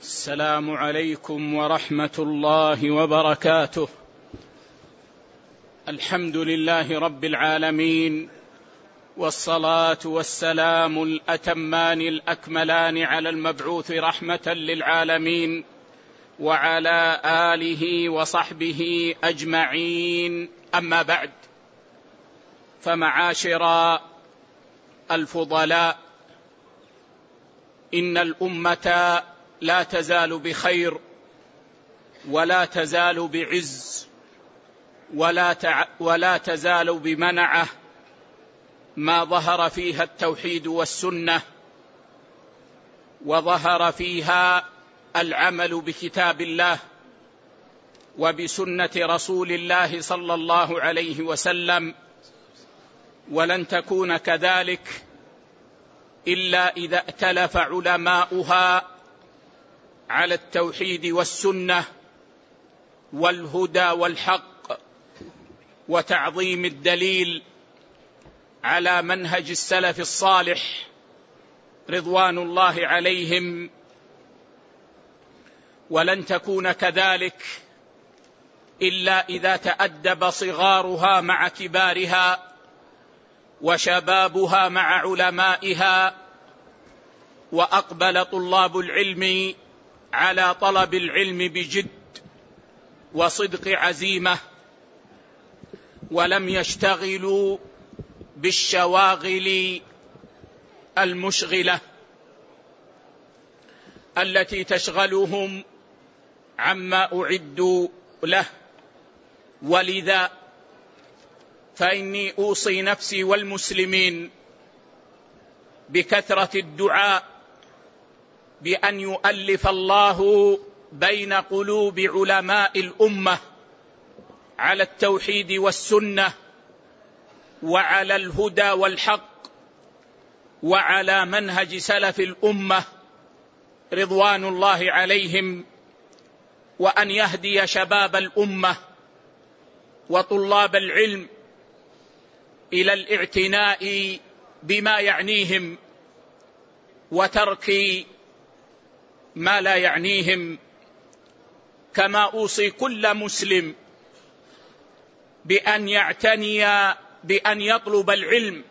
السلام عليكم ورحمة الله وبركاته. الحمد لله رب العالمين، والصلاة والسلام الأتمان الأكملان على المبعوث رحمة للعالمين وعلى آله وصحبه أجمعين. أما بعد، فمعاشر الفضلاء، إن الأمة لا تزال بخير ولا تزال بعز ولا تزال بمنعة ما ظهر فيها التوحيد والسنة، وظهر فيها العمل بكتاب الله وبسنة رسول الله صلى الله عليه وسلم، ولن تكون كذلك إلا إذا ائتلف علماؤها على التوحيد والسنة والهدى والحق وتعظيم الدليل على منهج السلف الصالح رضوان الله عليهم. ولن تكون كذلك إلا إذا تأدب صغارها مع كبارها وشبابها مع علمائها، وأقبل طلاب العلم على طلب العلم بجد وصدق عزيمة، ولم يشتغلوا بالشواغل المشغلة التي تشغلهم عما أعدوا له. ولذا فإني أوصي نفسي والمسلمين بكثرة الدعاء بأن يؤلف الله بين قلوب علماء الأمة على التوحيد والسنة وعلى الهدى والحق وعلى منهج سلف الأمة رضوان الله عليهم، وأن يهدي شباب الأمة وطلاب العلم إلى الاعتناء بما يعنيهم وترك ما لا يعنيهم. كما أوصي كل مسلم بأن يعتني بأن يطلب العلم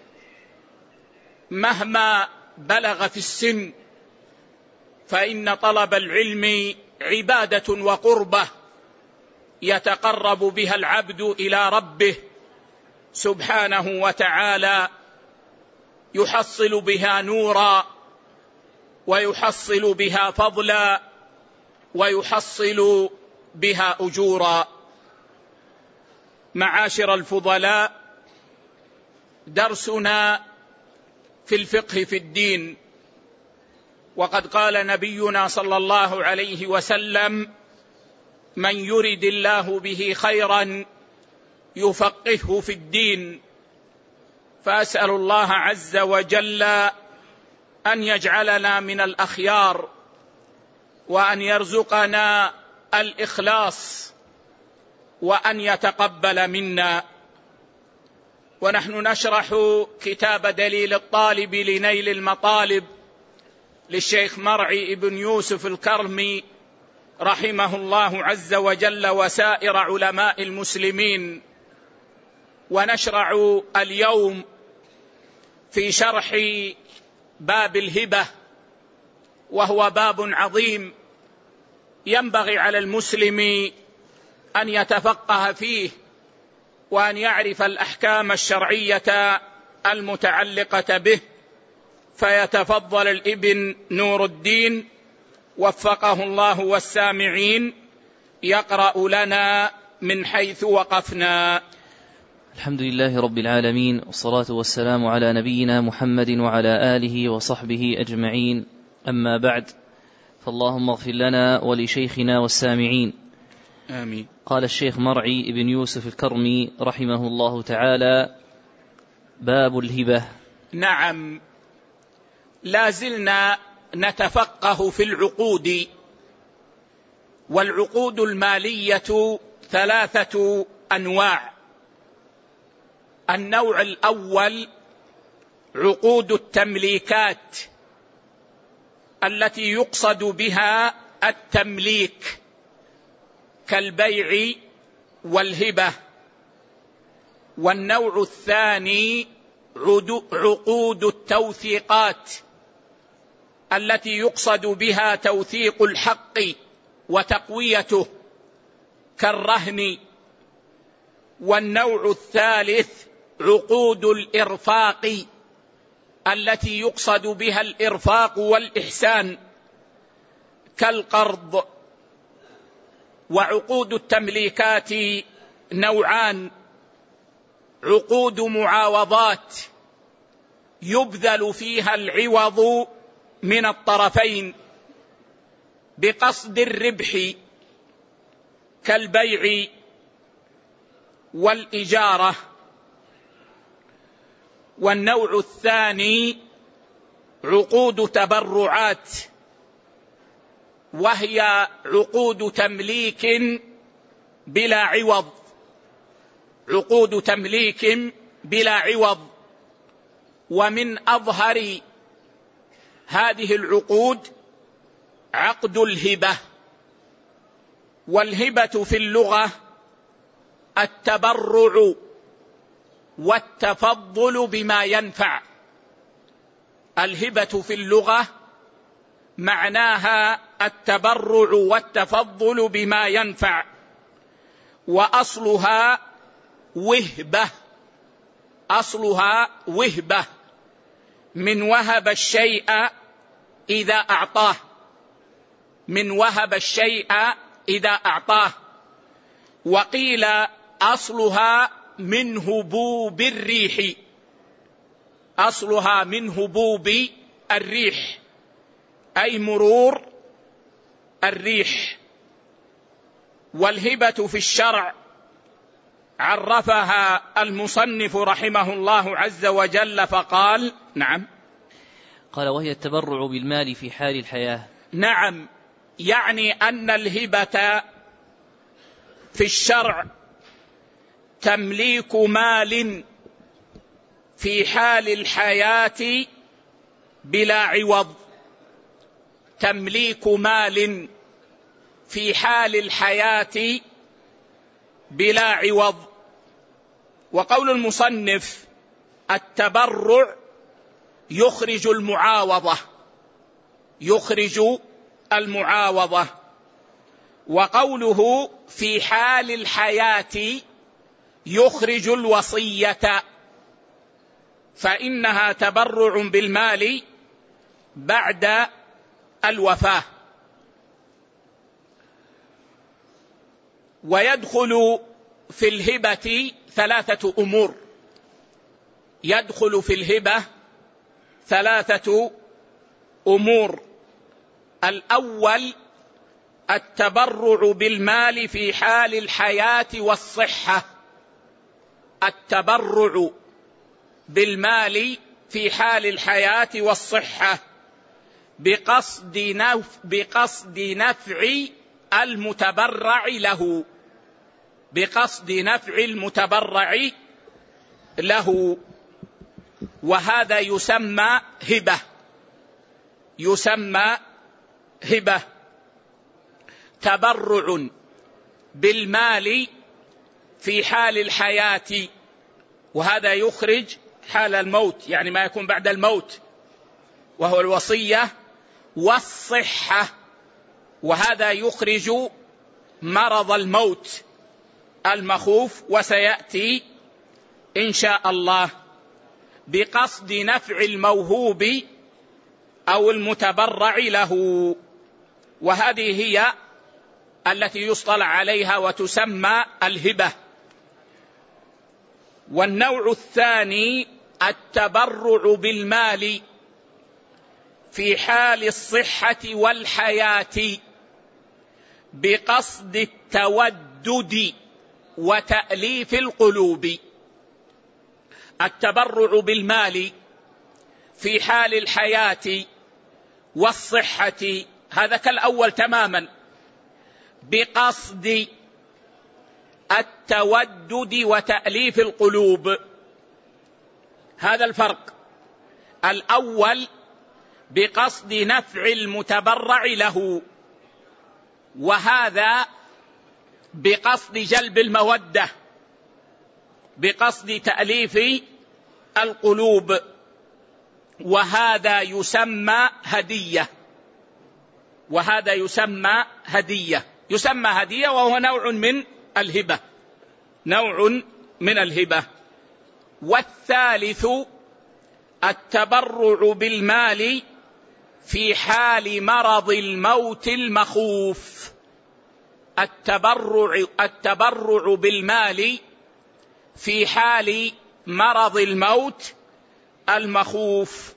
مهما بلغ في السن، فإن طلب العلم عبادة وقربة يتقرب بها العبد إلى ربه سبحانه وتعالى، يحصل بها نورا ويحصل بها فضلا ويحصل بها أجورا. معاشر الفضلاء، درسنا في الفقه في الدين، وقد قال نبينا صلى الله عليه وسلم: من يرد الله به خيرا يفقهه في الدين. فأسأل الله عز وجل أن يجعلنا من الأخيار، وأن يرزقنا الإخلاص، وأن يتقبل منا. ونحن نشرح كتاب دليل الطالب لنيل المطالب للشيخ مرعي بن يوسف الكرمي رحمه الله عز وجل وسائر علماء المسلمين. ونشرع اليوم في شرح باب الهبة، وهو باب عظيم ينبغي على المسلم أن يتفقه فيه وأن يعرف الأحكام الشرعية المتعلقة به. فيتفضل الابن نور الدين وفقه الله والسامعين يقرأ لنا من حيث وقفنا. الحمد لله رب العالمين، والصلاة والسلام على نبينا محمد وعلى آله وصحبه أجمعين. أما بعد، فاللهم اغفر لنا ولشيخنا والسامعين. آمين. قال الشيخ مرعي بن يوسف الكرمي رحمه الله تعالى: باب الهبة. نعم، لازلنا نتفقه في العقود، والعقود المالية 3 أنواع. النوع الأول عقود التمليكات التي يقصد بها التمليك كالبيع والهبة. والنوع الثاني عقود التوثيقات التي يقصد بها توثيق الحق وتقويته كالرهن. والنوع الثالث عقود الإرفاق التي يقصد بها الإرفاق والإحسان كالقرض. وعقود التمليكات نوعان: عقود معاوضات يبذل فيها العوض من الطرفين بقصد الربح كالبيع والإجارة. والنوع الثاني عقود تبرعات، وهي عقود تمليك بلا عوض، عقود تمليك بلا عوض. ومن أظهر هذه العقود عقد الهبة. والهبة في اللغة التبرع والتفضل بما ينفع. الهبة في اللغة معناها التبرع والتفضل بما ينفع، وأصلها وهبة، أصلها وهبة من وهب الشيء إذا أعطاه، من وهب الشيء إذا أعطاه. وقيل أصلها من هبوب الريح، أصلها من هبوب الريح أي مرور الريح. والهبة في الشرع عرفها المصنف رحمه الله عز وجل فقال: نعم، قال: وهي التبرع بالمال في حال الحياة. نعم، يعني أن الهبة في الشرع تمليك مال في حال الحياة بلا عوض، تمليك مال في حال الحياة بلا عوض. وقول المصنف التبرع يخرج المعاوضة، يخرج المعاوضة. وقوله في حال الحياة يخرج الوصية، فإنها تبرع بالمال بعد الوفاة. ويدخل في الهبة ثلاثة أمور، يدخل في الهبة ثلاثة أمور. الأول التبرع بالمال في حال الحياة والصحة، التبرع بالمال في حال الحياة والصحة بقصد نفع المتبرع له، بقصد نفع المتبرع له. وهذا يسمى هبة، يسمى هبة، تبرع بالمال في حال الحياة، وهذا يخرج حال الموت، يعني ما يكون بعد الموت وهو الوصية، والصحة، وهذا يخرج مرض الموت المخوف، وسيأتي إن شاء الله، بقصد نفع الموهوب أو المتبرع له. وهذه هي التي يصطلح عليها وتسمى الهبة. والنوع الثاني التبرع بالمال في حال الصحة والحياة بقصد التودد وتأليف القلوب. التبرع بالمال في حال الحياة والصحة هذا كالأول تماما، بقصد التودد وتأليف القلوب. هذا الفرق. الأول بقصد نفع المتبرع له، وهذا بقصد جلب المودة، بقصد تأليف القلوب، وهذا يسمى هدية، وهذا يسمى هدية، يسمى هدية، وهو نوع من الهبة، نوع من الهبة. والثالث التبرع بالمال في حال مرض الموت المخوف. التبرع بالمال في حال مرض الموت المخوف.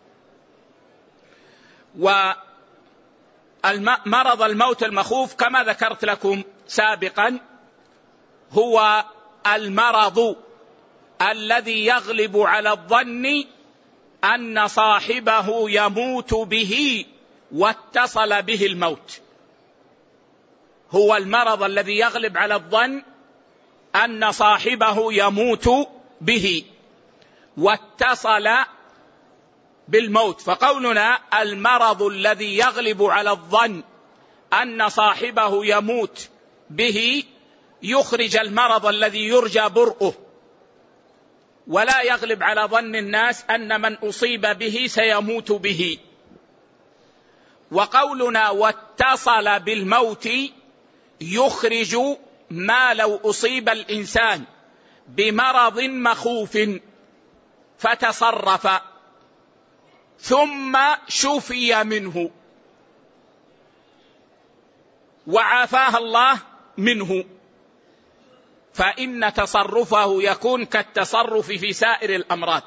ومرض الموت المخوف كما ذكرت لكم سابقا هو المرض الذي يغلب على الظن أن صاحبه يموت به واتصل به الموت. هو المرض الذي يغلب على الظن أن صاحبه يموت به واتصل بالموت. فقولنا المرض الذي يغلب على الظن أن صاحبه يموت به يخرج المرض الذي يرجى برؤه، ولا يغلب على ظن الناس أن من أصيب به سيموت به. وقولنا واتصل بالموت يخرج ما لو أصيب الإنسان بمرض مخوف فتصرف ثم شفي منه وعافاه الله منه، فإن تصرفه يكون كالتصرف في سائر الأمراض.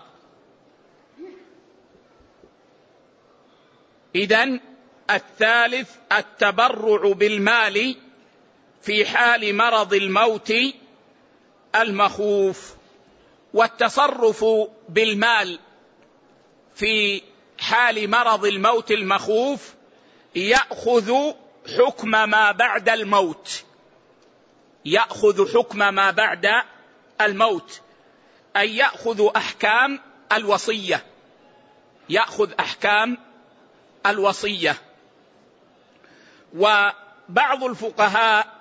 إذن الثالث التبرع بالمال في حال مرض الموت المخوف. والتصرف بالمال في حال مرض الموت المخوف يأخذ حكم ما بعد الموت، يأخذ حكم ما بعد الموت، أي يأخذ أحكام الوصية، يأخذ أحكام الوصية. وبعض الفقهاء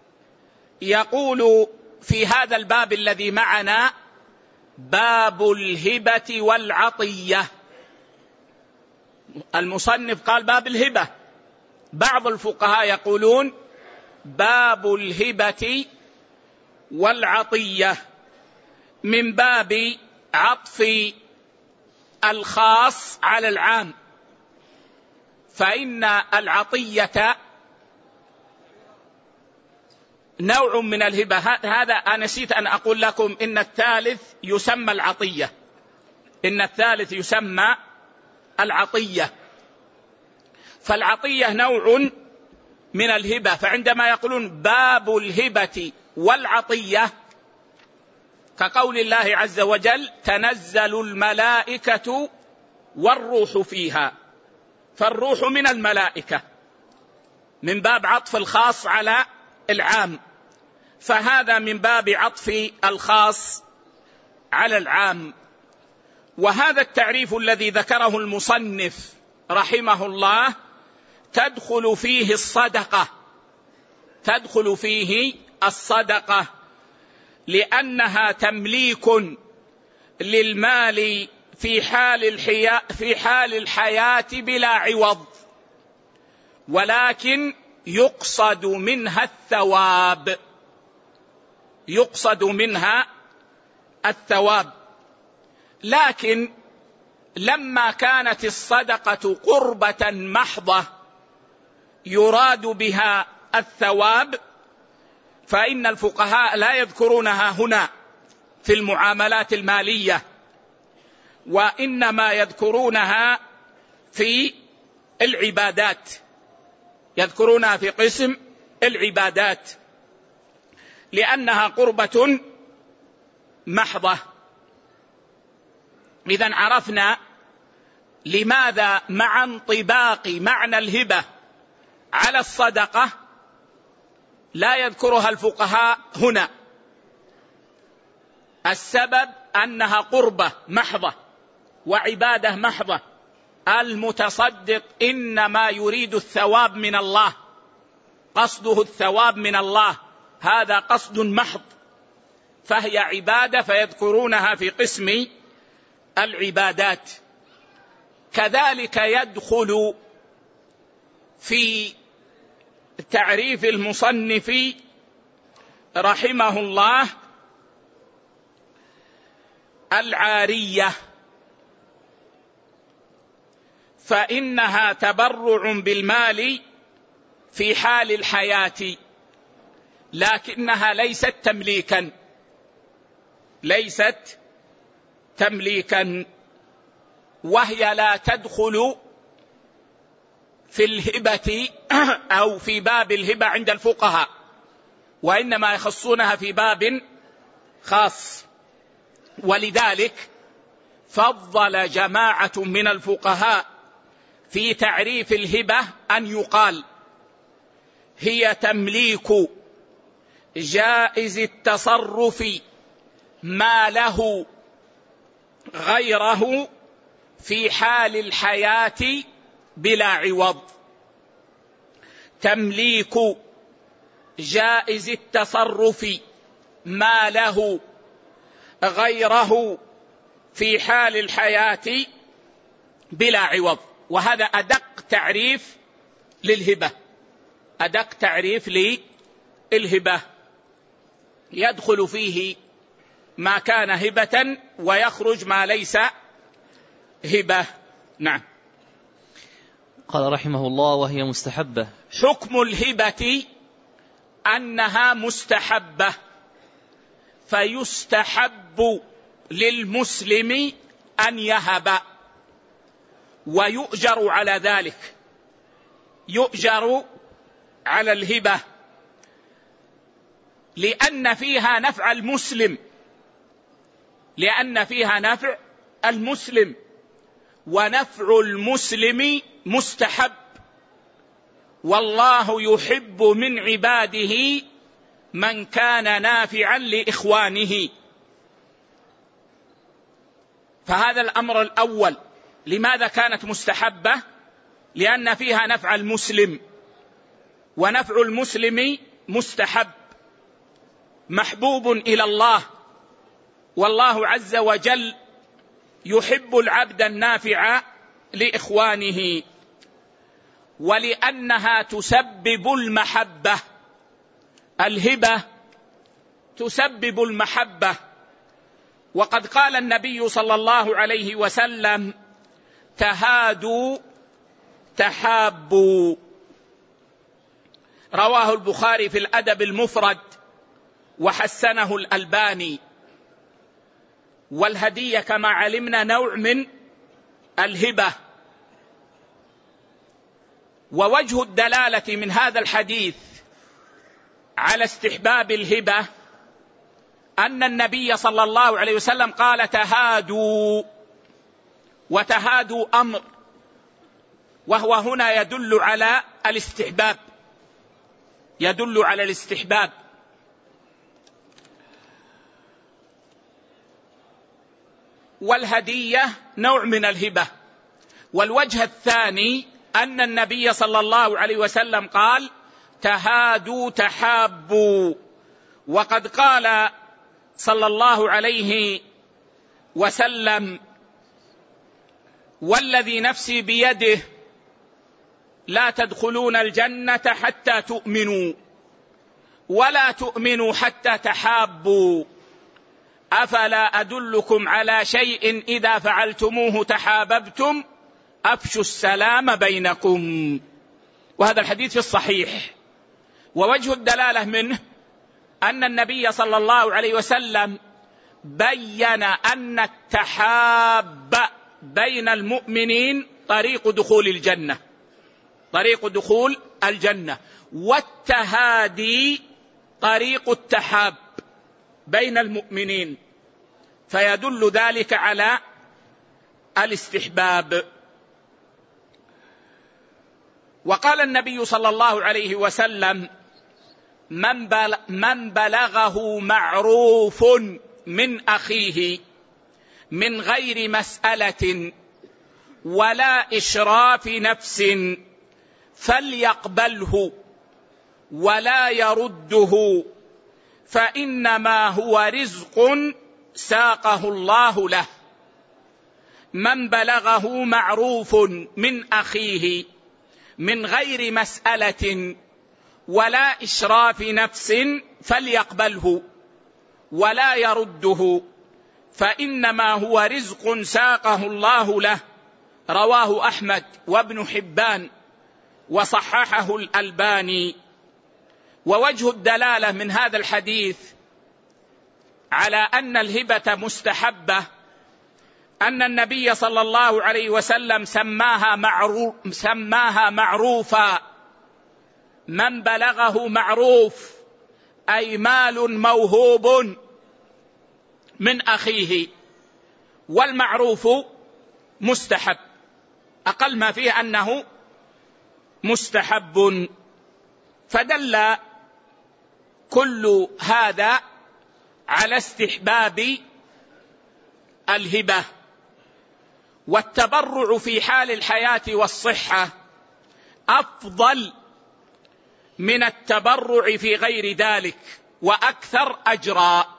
يقول في هذا الباب الذي معنا باب الهبة والعطية. المصنف قال باب الهبة، بعض الفقهاء يقولون باب الهبة والعطية من باب عطف الخاص على العام، فإن العطية نوع من الهبة. هذا أنا نسيت أن أقول لكم إن الثالث يسمى العطية، إن الثالث يسمى العطية. فالعطية نوع من الهبة، فعندما يقولون باب الهبة والعطية كقول الله عز وجل تنزل الملائكة والروح فيها، فالروح من الملائكة، من باب عطف الخاص على العام، فهذا من باب عطف الخاص على العام. وهذا التعريف الذي ذكره المصنف رحمه الله تدخل فيه الصدقة، تدخل فيه الصدقة، لأنها تمليك للمال في حال الحياة بلا عوض، ولكن يقصد منها الثواب، يقصد منها الثواب. لكن لما كانت الصدقة قربة محضة يراد بها الثواب، فإن الفقهاء لا يذكرونها هنا في المعاملات المالية، وإنما يذكرونها في العبادات، يذكرونها في قسم العبادات لأنها قربة محضة. إذن عرفنا لماذا مع انطباق معنى الهبة على الصدقة لا يذكرها الفقهاء هنا. السبب أنها قربة محضة وعبادة محضة، المتصدق إنما يريد الثواب من الله قصده الثواب من الله، هذا قصد محض، فهي عبادة فيذكرونها في قسم العبادات. كذلك يدخل في تعريف المصنف رحمه الله العارية، فإنها تبرع بالمال في حال الحياة، لكنها ليست تمليكا، وهي لا تدخل في الهبة أو في باب الهبة عند الفقهاء، وإنما يخصونها في باب خاص. ولذلك فضل جماعة من الفقهاء في تعريف الهبة أن يقال هي تمليك جائز التصرف ما له غيره في حال الحياة بلا عوض. تمليك جائز التصرف ما له غيره في حال الحياة بلا عوض، وهذا أدق تعريف للهبة، أدق تعريف للهبة، يدخل فيه ما كان هبة ويخرج ما ليس هبة. نعم. قال رحمه الله: وهي مستحبة. حكم الهبة أنها مستحبة، فيستحب للمسلم أن يهب، ويؤجر على ذلك، يؤجر على الهبة، لأن فيها نفع المسلم، ونفع المسلم مستحب، والله يحب من عباده من كان نافعا لإخوانه. فهذا الأمر الأول. لماذا كانت مستحبة؟ لأن فيها نفع المسلم، ونفع المسلم مستحب محبوب إلى الله، والله عز وجل يحب العبد النافع لإخوانه. ولأنها تسبب المحبة، الهبة تسبب المحبة، وقد قال النبي صلى الله عليه وسلم: تهادوا تحابوا. رواه البخاري في الأدب المفرد وحسنه الألباني. والهدية كما علمنا نوع من الهبة. ووجه الدلالة من هذا الحديث على استحباب الهبة أن النبي صلى الله عليه وسلم قال: تهادوا، وتهادوا أمر، وهو هنا يدل على الاستحباب، والهدية نوع من الهبة. والوجه الثاني أن النبي صلى الله عليه وسلم قال: تهادوا تحابوا، وقد قال صلى الله عليه وسلم: والذي نفسي بيده لا تدخلون الجنة حتى تؤمنوا، ولا تؤمنوا حتى تحابوا، أفلا أدلكم على شيء إذا فعلتموه تحاببتم، أفشوا السلام بينكم. وهذا الحديث في الصحيح. ووجه الدلالة منه أن النبي صلى الله عليه وسلم بين أن التحاب بين المؤمنين طريق دخول الجنة، والتهادي طريق التحاب بين المؤمنين، فيدل ذلك على الاستحباب. وقال النبي صلى الله عليه وسلم: من بلغه معروف من أخيه من غير مسألة ولا إشراف نفس فليقبله ولا يرده، فإنما هو رزق ساقه الله له. من بلغه معروف من أخيه من غير مسألة ولا إشراف نفس فليقبله ولا يرده، فإنما هو رزق ساقه الله له. رواه أحمد وابن حبان وصححه الألباني. ووجه الدلالة من هذا الحديث على أن الهبة مستحبة أن النبي صلى الله عليه وسلم سماها معروفا. من بلغه معروف أي مال موهوب من أخيه، والمعروف مستحب، أقل ما فيه أنه مستحب. فدل كل هذا على استحباب الهبة. والتبرع في حال الحياة والصحة أفضل من التبرع في غير ذلك وأكثر أجرا.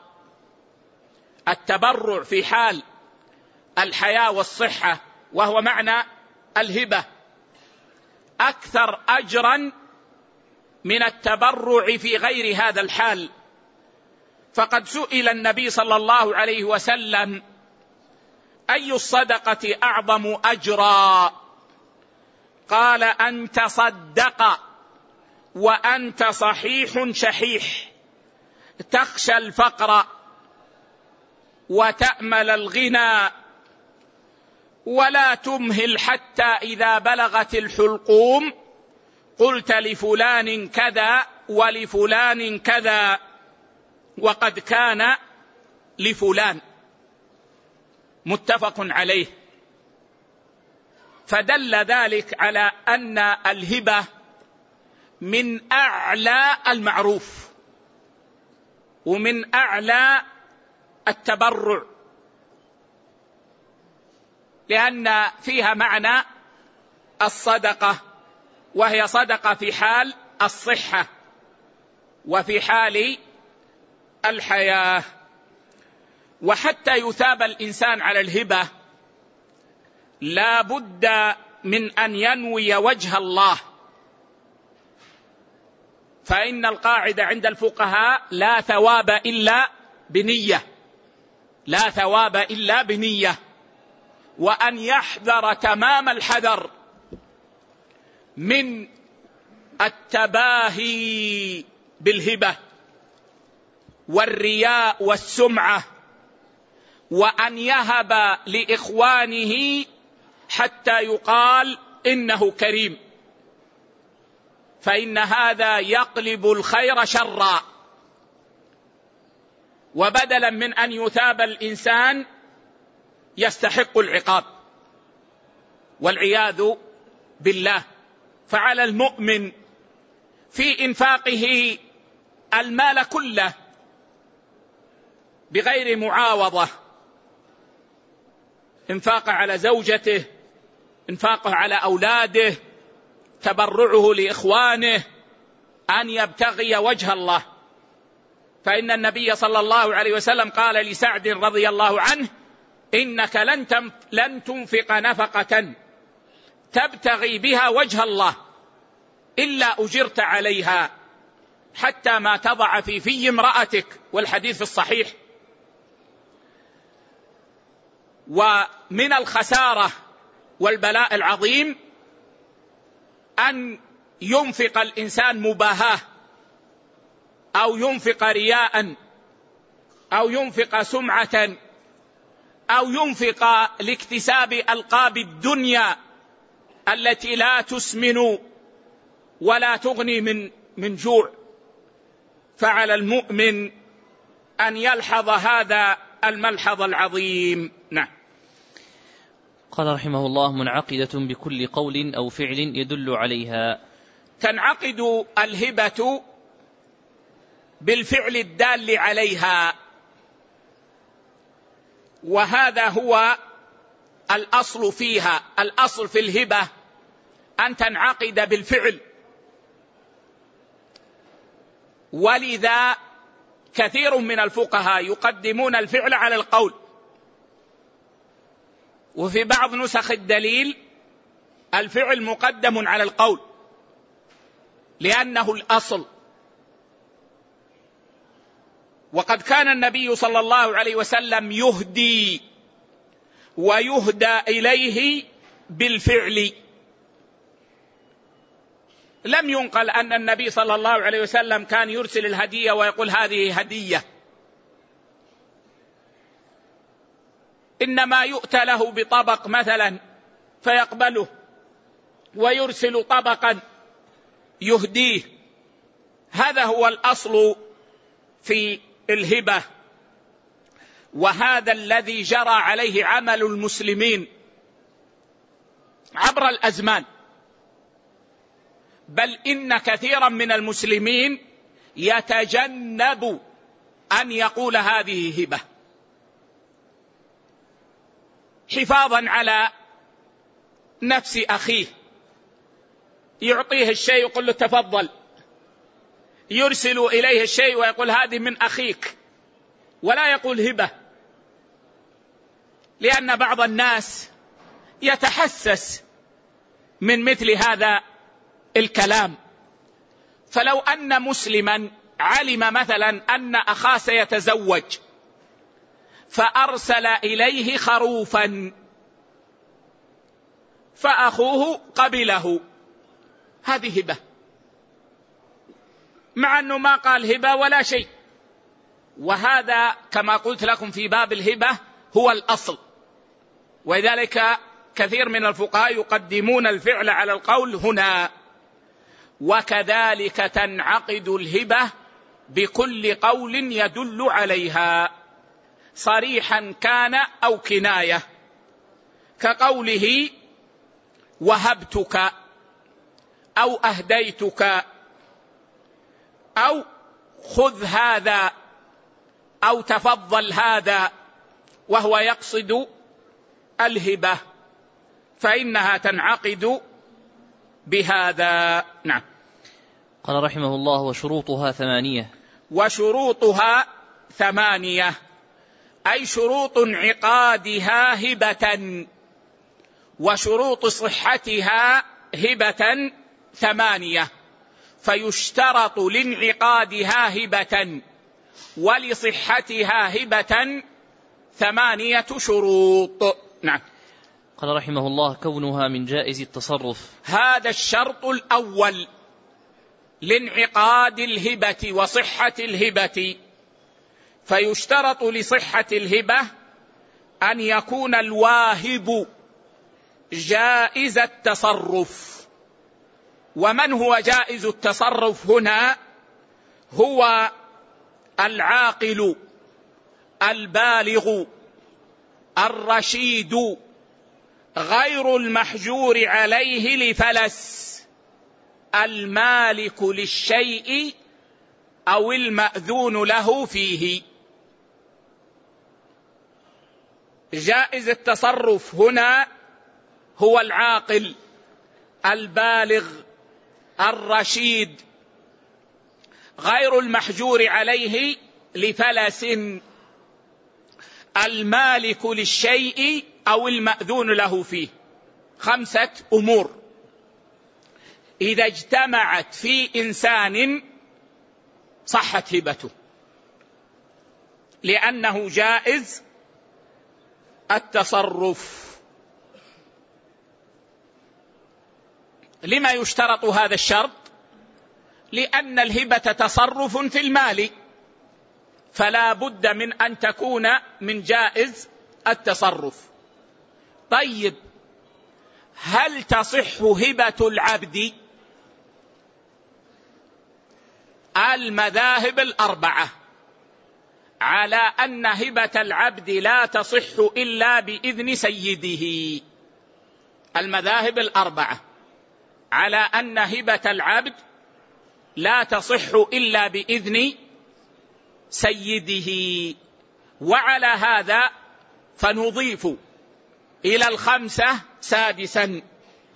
التبرع في حال الحياة والصحة وهو معنى الهبة أكثر أجرا من التبرع في غير هذا الحال. فقد سئل النبي صلى الله عليه وسلم: أي الصدقة أعظم أجرا؟ قال: أن تصدق وأنت صحيح شحيح تخشى الفقر وتأمل الغنى ولا تمهل حتى إذا بلغت الحلقوم قلت لفلان كذا ولفلان كذا وقد كان لفلان. متفق عليه. فدل ذلك على أن الهبة من أعلى المعروف ومن أعلى التبرع، لأن فيها معنى الصدقة، وهي صدقة في حال الصحة وفي حال الحياة. وحتى يثاب الإنسان على الهبة لا بد من أن ينوي وجه الله، فإن القاعدة عند الفقهاء: لا ثواب إلا بنية، لا ثواب إلا بنية. وأن يحذر تمام الحذر من التباهي بالهبة والرياء والسمعة، وأن يهب لإخوانه حتى يقال إنه كريم، فإن هذا يقلب الخير شرا. وبدلا من أن يثاب الإنسان يستحق العقاب والعياذ بالله. فعلى المؤمن في إنفاقه المال كله بغير معاوضة، إنفاقه على زوجته، إنفاقه على أولاده، تبرعه لإخوانه، أن يبتغي وجه الله. فإن النبي صلى الله عليه وسلم قال لسعد رضي الله عنه: إنك لن تنفق نفقة تبتغي بها وجه الله إلا أجرت عليها حتى ما تضع في امرأتك، والحديث الصحيح. ومن الخسارة والبلاء العظيم أن ينفق الإنسان مباهاة أو ينفق رياء أو ينفق سمعة أو ينفق لاكتساب ألقاب الدنيا التي لا تسمن ولا تغني من جوع. فعلى المؤمن أن يلحظ هذا الملحظ العظيم. نعم. قال رحمه الله: منعقدة بكل قول أو فعل يدل عليها. تنعقد الهبة بالفعل الدال عليها، وهذا هو الأصل فيها. الأصل في الهبة أن تنعقد بالفعل، ولذا كثير من الفقهاء يقدمون الفعل على القول، وفي بعض نسخ الدليل الفعل مقدم على القول لأنه الأصل. وقد كان النبي صلى الله عليه وسلم يهدي ويهدى إليه بالفعل. لم ينقل أن النبي صلى الله عليه وسلم كان يرسل الهدية ويقول هذه هدية، إنما يؤتى له بطبق مثلا فيقبله، ويرسل طبقا يهديه. هذا هو الأصل في الهبة، وهذا الذي جرى عليه عمل المسلمين عبر الأزمان، بل إن كثيرا من المسلمين يتجنب أن يقول هذه هبة حفاظا على نفس أخيه. يعطيه الشيء يقول له تفضل، يرسل إليه الشيء ويقول هذه من أخيك، ولا يقول هبة، لأن بعض الناس يتحسس من مثل هذا الكلام. فلو أن مسلما علم مثلا أن أخاه سيتزوج فأرسل إليه خروفا فأخوه قبله، هذه هبة، مع أنه ما قال هبة ولا شيء. وهذا كما قلت لكم في باب الهبة هو الأصل، ولذلك كثير من الفقهاء يقدمون الفعل على القول هنا. وكذلك تنعقد الهبة بكل قول يدل عليها صريحا كان أو كناية، كقوله وهبتك أو أهديتك أو خذ هذا أو تفضل هذا، وهو يقصد الهبة، فإنها تنعقد بهذا. نعم. قال رحمه الله وشروطها 8. وشروطها 8، أي شروط انعقادها هبة، وشروط صحتها هبة 8. فيشترط لانعقادها هبة ولصحتها هبة 8 شروط. نعم. قال رحمه الله كونها من جائز التصرف، هذا الشرط الأول لانعقاد الهبة وصحة الهبة. فيشترط لصحة الهبة أن يكون الواهب جائز التصرف. ومن هو جائز التصرف هنا؟ هو العاقل البالغ الرشيد غير المحجور عليه لفلس، المالك للشيء أو المأذون له فيه. جائز التصرف هنا هو العاقل البالغ الرشيد غير المحجور عليه لفلس، المالك للشيء أو المأذون له فيه. 5 أمور إذا اجتمعت في إنسان صحت هبته، لأنه جائز التصرف. لما يشترط هذا الشرط؟ لأن الهبة تصرف في المال، فلا بد من أن تكون من جائز التصرف. طيب، هل تصح هبة العبد؟ المذاهب الأربعة على أن هبة العبد لا تصح إلا بإذن سيده. المذاهب الأربعة على أن هبة العبد لا تصح إلا بإذن سيده. وعلى هذا فنضيف إلى 5 سادسا،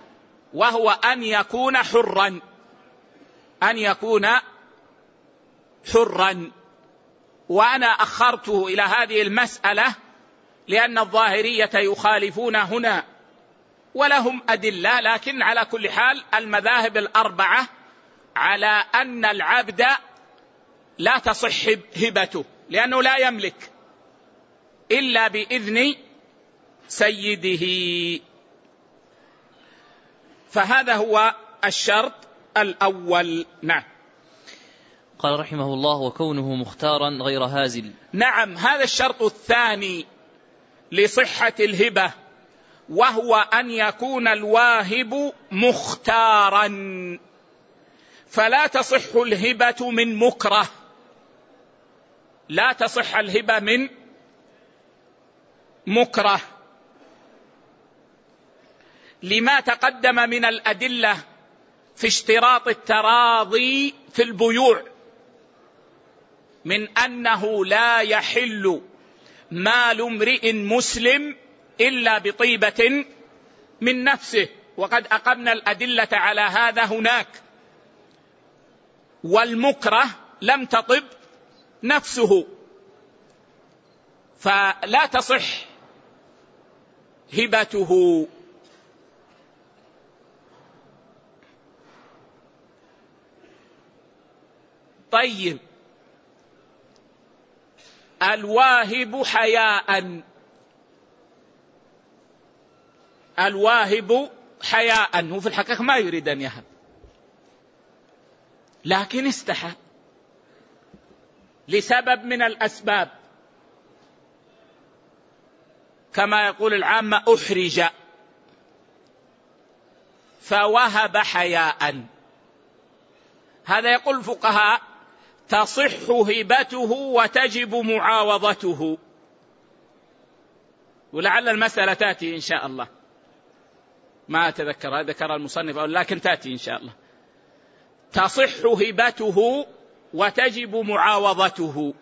وهو أن يكون حرا، أن يكون حرا. وأنا أخرته إلى هذه المسألة لأن الظاهرية يخالفون هنا ولهم أدلة، لكن على كل حال المذاهب الأربعة على أن العبد لا تصح هبته لأنه لا يملك إلا بإذن سيده. فهذا هو الشرط الأول. نعم. قال رحمه الله: وكونه مختارا غير هازل. نعم، هذا الشرط الثاني لصحة الهبة، وهو أن يكون الواهب مختارا، فلا تصح الهبة من مكره، لا تصح الهبة من مكره، لما تقدم من الأدلة في اشتراط التراضي في البيوع من أنه لا يحل مال امرئ مسلم إلا بطيبة من نفسه، وقد أقمنا الأدلة على هذا هناك. والمكره لم تطب نفسه، فلا تصح هبته. طيب، الواهب حياء، الواهب حياء هو في الحقيقة ما يريد أن يهب، لكن استحى لسبب من الأسباب، كما يقول العامة أحرج فوهب حياء. هذا يقول الفقهاء تصح هبته وتجب معاوضته، ولعل المسألة تأتي إن شاء الله، ما أتذكر ذكر المصنف لكن تأتي إن شاء الله. تصح هبته وتجب معاوضته.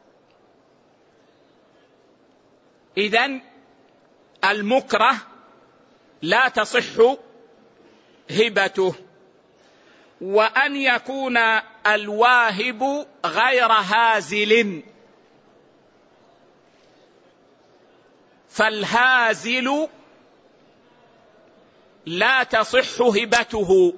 إذن المكره لا تصح هبته. وأن يكون الواهب غير هازل، فالهازل لا تصح هبته.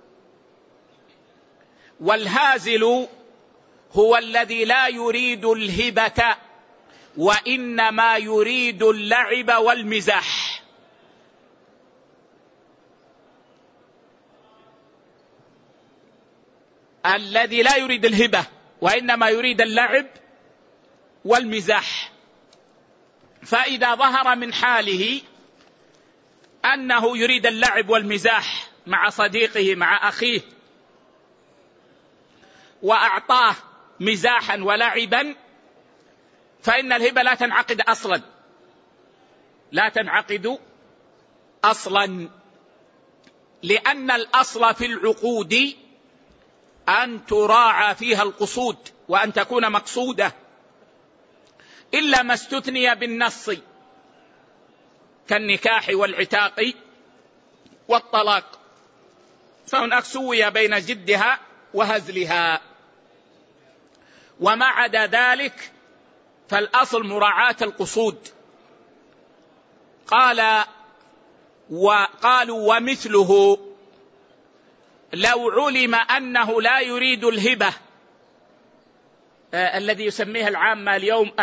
والهازل هو الذي لا يريد الهبة وإنما يريد اللعب والمزاح. الذي لا يريد الهبة وإنما يريد اللعب والمزاح. فإذا ظهر من حاله أنه يريد اللعب والمزاح مع صديقه مع أخيه وأعطاه مزاحا ولعبا، فإن الهبة لا تنعقد أصلا، لا تنعقد أصلا، لأن الأصل في العقود أن تراعى فيها القصود وأن تكون مقصودة، إلا ما استثني بالنص كالنكاح والعتاق والطلاق، فهناك سوي بين جدها وهزلها. وما عدا ذلك فالأصل مراعاة القصود. وقالوا ومثله لو علم أنه لا يريد الهبة، الذي يسميها العامة اليوم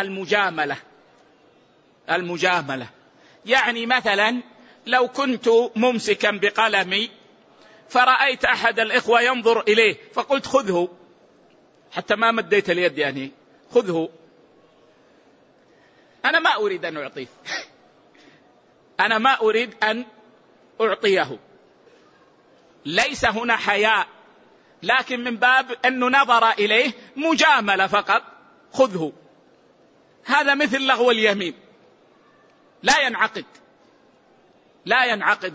المجاملة. يعني مثلا لو كنت ممسكا بقلمي فرأيت أحد الإخوة ينظر إليه فقلت خذه، حتى ما مديت اليد يعني خذه، أنا ما أريد أن أعطيه أنا ما أريد أن أعطيه، ليس هنا حياء، لكن من باب أنه نظر إليه مجاملة فقط، خذه. هذا مثل لغو اليمين، لا ينعقد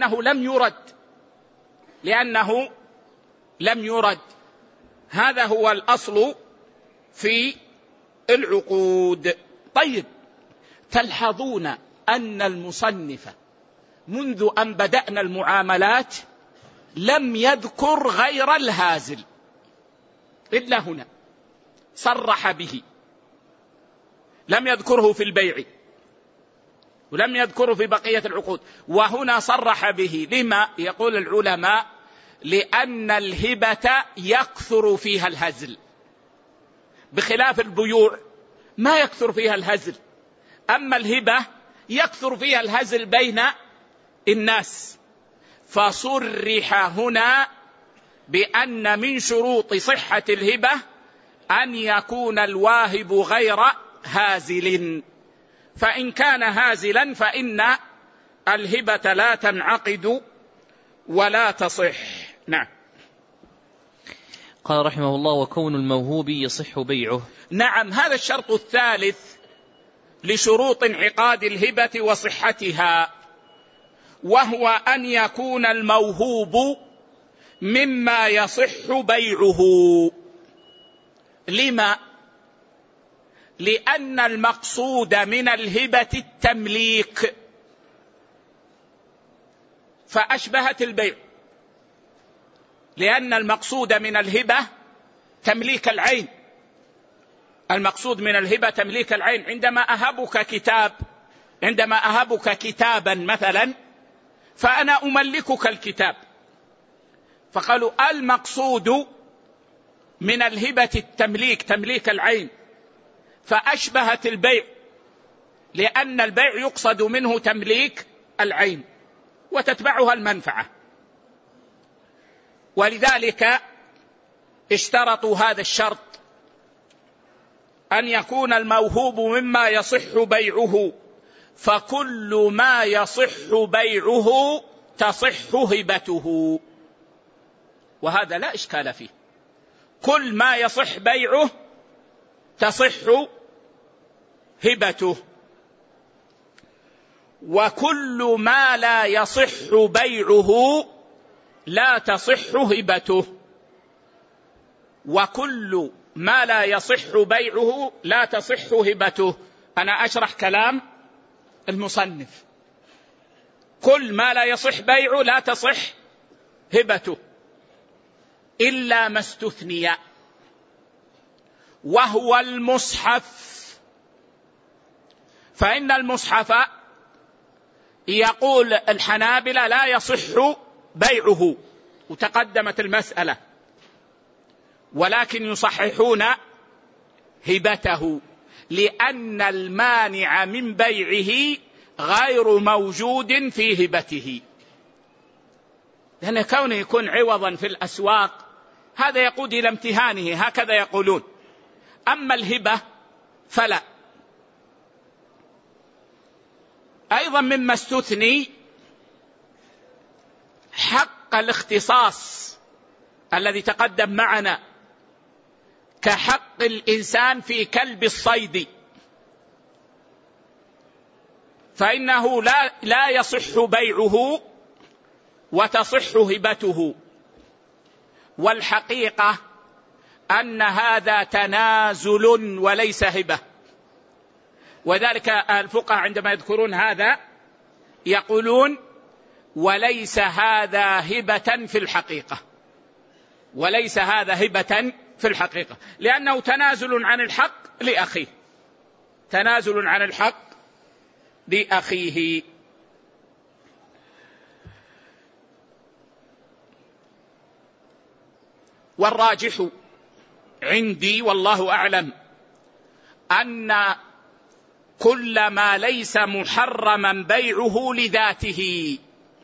لأنه لم يرد. هذا هو الأصل في العقود. طيب، تلحظون أن المصنف منذ أن بدأنا المعاملات لم يذكر غير الهازل إلا هنا، صرح به، لم يذكره في البيع ولم يذكره في بقية العقود، وهنا صرح به. لما؟ يقول العلماء لأن الهبة يكثر فيها الهزل، بخلاف البيوع ما يكثر فيها الهزل. أما الهبة يكثر فيها الهزل بين الناس، فصرح هنا بأن من شروط صحة الهبة أن يكون الواهب غير هازل، فإن كان هازلا فإن الهبة لا تنعقد ولا تصح. نعم. قال رحمه الله: وكون الموهوب يصح بيعه. نعم، هذا الشرط الثالث لشروط انعقاد الهبة وصحتها، وهو أن يكون الموهوب مما يصح بيعه. لما؟ لأن المقصود من الهبة التمليك، فأشبهت البيع، لأن المقصود من الهبة تمليك العين. المقصود من الهبة تمليك العين. عندما أهبك كتابا مثلا فأنا أملكك الكتاب، فقالوا المقصود من الهبة التمليك، تمليك العين، فأشبهت البيع، لأن البيع يقصد منه تمليك العين وتتبعها المنفعة، ولذلك اشترطوا هذا الشرط، أن يكون الموهوب مما يصح بيعه، فكل ما يصح بيعه تصح هبته، وهذا لا إشكال فيه. كل ما يصح بيعه تصح هبته، وكل ما لا يصح بيعه لا تصح هبته. وكل ما لا يصح بيعه لا تصح هبته. أنا أشرح كلام المصنف. كل ما لا يصح بيعه لا تصح هبته إلا ما استثني، وهو المصحف. فإن المصحف يقول الحنابلة لا يصح بيعه، وتقدمت المسألة، ولكن يصححون هبته، لأن المانع من بيعه غير موجود في هبته، لأن كونه يكون عوضا في الأسواق هذا يقود إلى امتهانه، هكذا يقولون. أما الهبة فلا. أيضا مما استثني حق الاختصاص الذي تقدم معنا، كحق الإنسان في كلب الصيد، فإنه لا يصح بيعه وتصح هبته. والحقيقة أن هذا تنازل وليس هبة، وذلك الفقهاء عندما يذكرون هذا يقولون وليس هذا هبة في الحقيقة، وليس هذا هبة في الحقيقة، لأنه تنازل عن الحق لأخيه، تنازل عن الحق لأخيه. والراجح عندي والله أعلم أن كل ما ليس محرما بيعه لذاته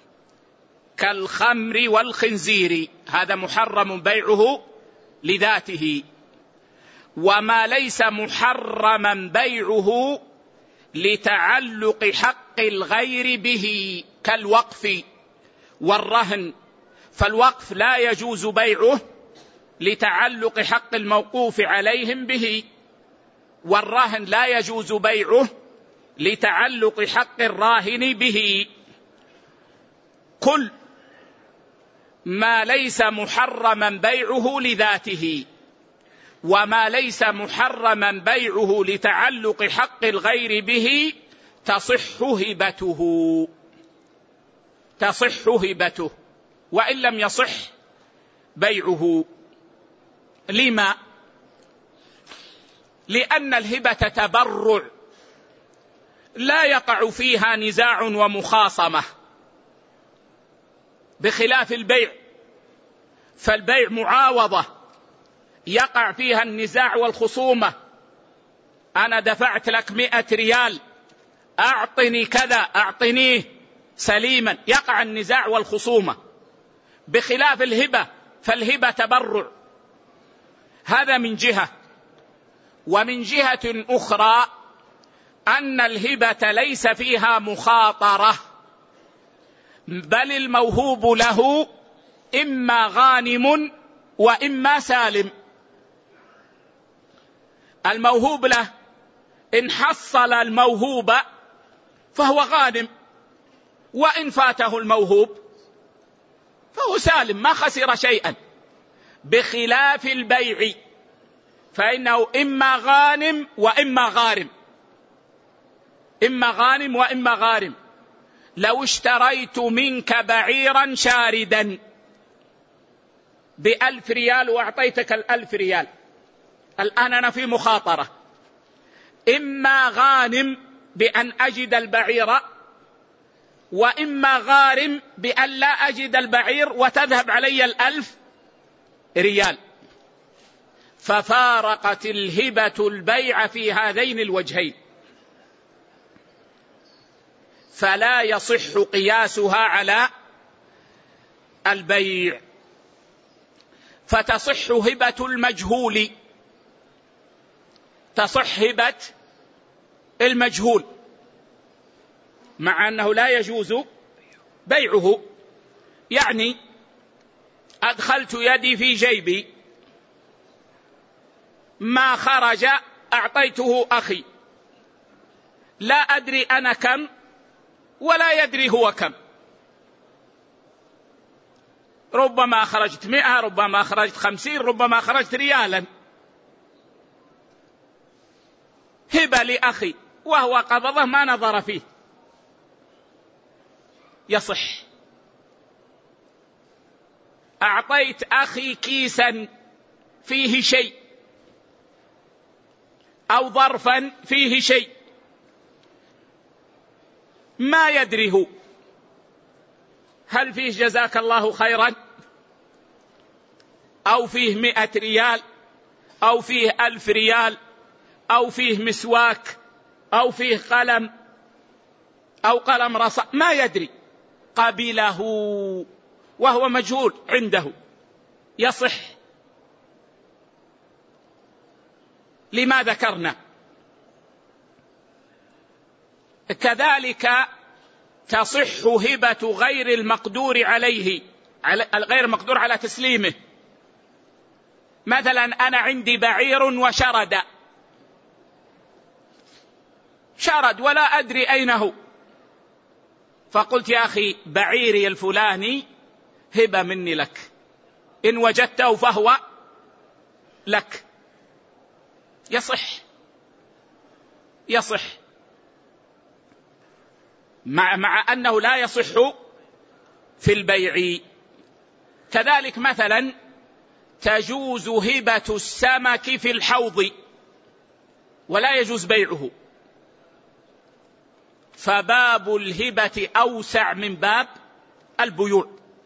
كالخمر والخنزير هذا محرم بيعه لذاته، وما ليس محرما بيعه لتعلق حق الغير به كالوقف والرهن، فالوقف لا يجوز بيعه لتعلق حق الموقوف عليهم به، والرهن لا يجوز بيعه لتعلق حق الراهن به. كل ما ليس محرما بيعه لذاته وما ليس محرما بيعه لتعلق حق الغير به تصح هبته، تصح هبته وإن لم يصح بيعه. لما؟ لأن الهبة تبرع لا يقع فيها نزاع ومخاصمة، بخلاف البيع، فالبيع معاوضة يقع فيها النزاع والخصومة. أنا دفعت لك 100 ريال، أعطني كذا، أعطنيه سليما، يقع النزاع والخصومة، بخلاف الهبة، فالهبة تبرع. هذا من جهة. ومن جهة أخرى أن الهبة ليس فيها مخاطرة، بل الموهوب له إما غانم وإما سالم. الموهوب له إن حصل الموهوب فهو غانم، وإن فاته الموهوب فهو سالم، ما خسر شيئا، بخلاف البيع فإنه إما غانم وإما غارم، إما غانم وإما غارم. لو اشتريت منك بعيرا شاردا ب1,000 ريال وأعطيتك 1,000 ريال، الآن أنا في مخاطرة، إما غانم بأن أجد البعير، وإما غارم بأن لا أجد البعير وتذهب علي 1,000 ريال. ففارقت الهبة البيع في هذين الوجهين، فلا يصح قياسها على البيع. فتصح هبة المجهول، تصح هبة المجهول، مع أنه لا يجوز بيعه. يعني أدخلت يدي في جيبي، ما خرج أعطيته أخي، لا أدري أنا كم ولا يدري هو كم، ربما خرجت 100، ربما خرجت 50، ربما خرجت ريالا، هبة لأخي وهو قبضه ما نظر فيه، يصح. أعطيت أخي كيسا فيه شيء أو ظرفا فيه شيء، ما يدري هو هل فيه جزاك الله خيرا، أو فيه 100 ريال، أو فيه 1,000 ريال، أو فيه مسواك، أو فيه قلم، أو قلم رصاص، ما يدري، قبله وهو مجهول عنده، يصح. لما ذكرنا. كذلك تصح هبة غير المقدور عليه، غير المقدور على تسليمه. مثلا أنا عندي بعير وشرد، شرد ولا أدري أين هو، فقلت يا أخي بعيري الفلاني هبة مني لك، إن وجدته فهو لك، يصح، يصح، مع أنه لا يصح في البيع. كذلك مثلا تجوز هبة السمك في الحوض ولا يجوز بيعه، فباب الهبة أوسع من باب البيوع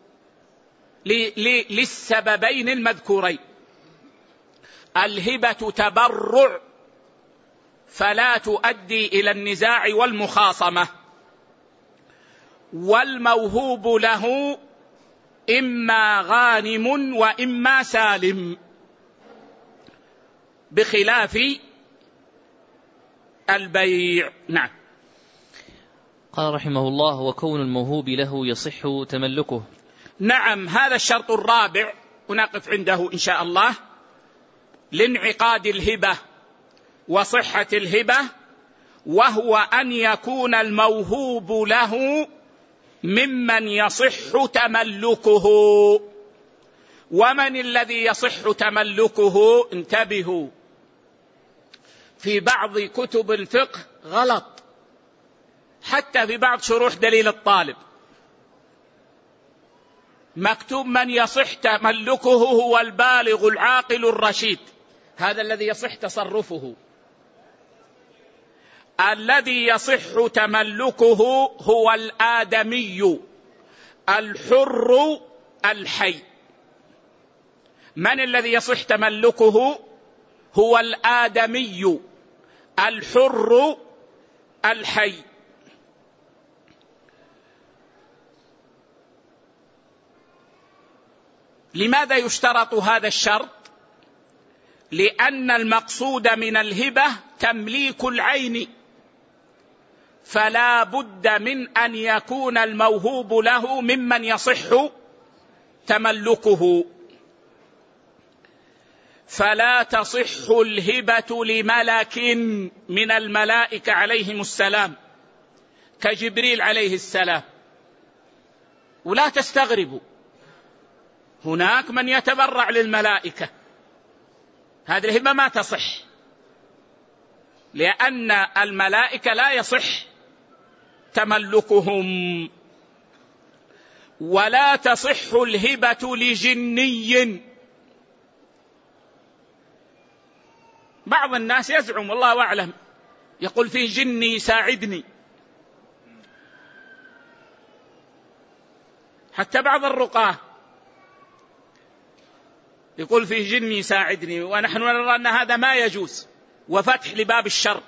للسببين المذكورين. الهبة تبرع فلا تؤدي إلى النزاع والمخاصمة، والموهوب له إما غانم وإما سالم، بخلاف البيع. نعم. قال رحمه الله: وكون الموهوب له يصح تملكه. نعم، هذا الشرط الرابع ونقف عنده إن شاء الله، لانعقاد الهبة وصحة الهبة، وهو أن يكون الموهوب له ممن يصح تملكه. ومن الذي يصح تملكه؟ انتبهوا، في بعض كتب الفقه غلط، حتى في بعض شروح دليل الطالب مكتوب من يصح تملكه هو البالغ العاقل الرشيد، هذا الذي يصح تصرفه، الذي يصح تملكه هو الآدمي الحر الحي. من الذي يصح تملكه؟ هو الآدمي الحر الحي. لماذا يشترط هذا الشرط؟ لأن المقصود من الهبة تمليك العين، فلا بد من أن يكون الموهوب له ممن يصح تملكه. فلا تصح الهبة لملك من الملائكة عليهم السلام كجبريل عليه السلام. ولا تستغربوا، هناك من يتبرع للملائكة، هذه الهبة ما تصح، لأن الملائكة لا يصح تملكهم. ولا تصح الهبة لجني. بعض الناس يزعم والله أعلم يقول فيه جني يساعدني، حتى بعض الرقاة يقول فيه جني يساعدني، ونحن نرى أن هذا ما يجوز وفتح لباب الشر.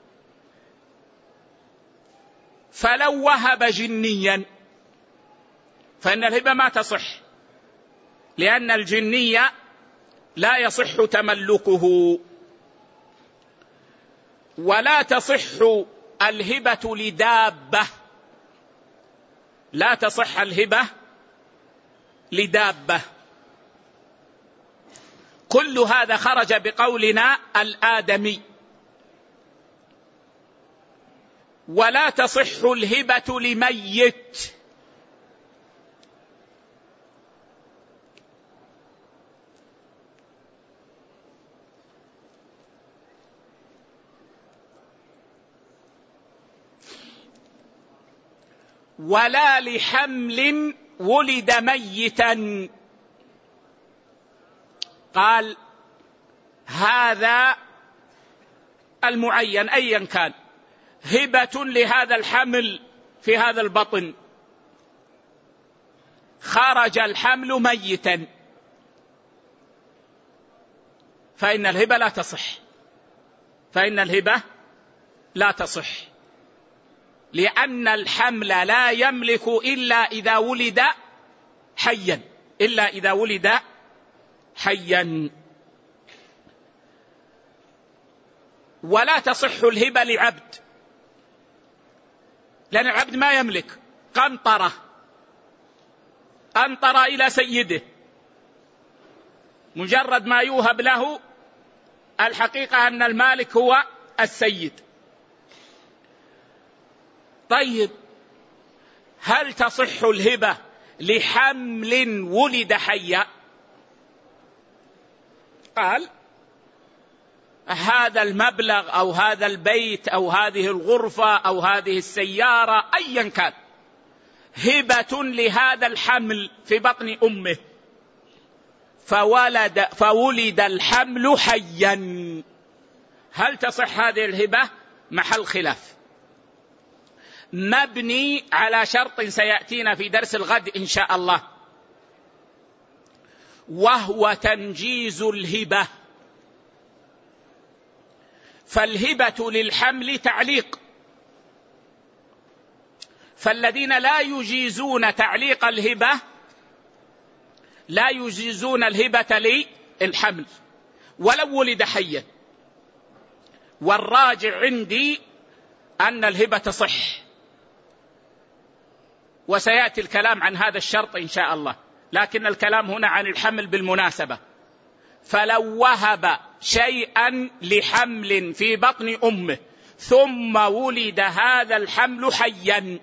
فلو وهب جنيا فإن الهبة ما تصح، لأن الجني لا يصح تملكه. ولا تصح الهبة لدابة، لا تصح الهبة لدابة. كل هذا خرج بقولنا الآدمي. ولا تصح الهبة لميت، ولا لحمل ولد ميتا. قال هذا المعين أيا كان هبة لهذا الحمل في هذا البطن، خرج الحمل ميتا، فإن الهبة لا تصح، فإن الهبة لا تصح، لأن الحمل لا يملك إلا إذا ولد حيا، إلا إذا ولد حيا. ولا تصح الهبة لعبد، لأن العبد ما يملك. قنطرة أنطر إلى سيده، مجرد ما يوهب له، الحقيقة أن المالك هو السيد. طيب، هل تصح الهبة لحمل ولد حيا؟ قال هذا المبلغ أو هذا البيت أو هذه الغرفة أو هذه السيارة أيا كان هبة لهذا الحمل في بطن أمه، فولد الحمل حيا. هل تصح هذه الهبة؟ محل خلاف، مبني على شرط سيأتينا في درس الغد إن شاء الله، وهو تنجيز الهبة. فالهبة للحمل تعليق، فالذين لا يجيزون تعليق الهبة لا يجيزون الهبة للحمل ولو ولد حيا. والراجع عندي أن الهبة تصح، وسيأتي الكلام عن هذا الشرط إن شاء الله، لكن الكلام هنا عن الحمل بالمناسبة. فلو وهب شيئا لحمل في بطن أمه ثم ولد هذا الحمل حيا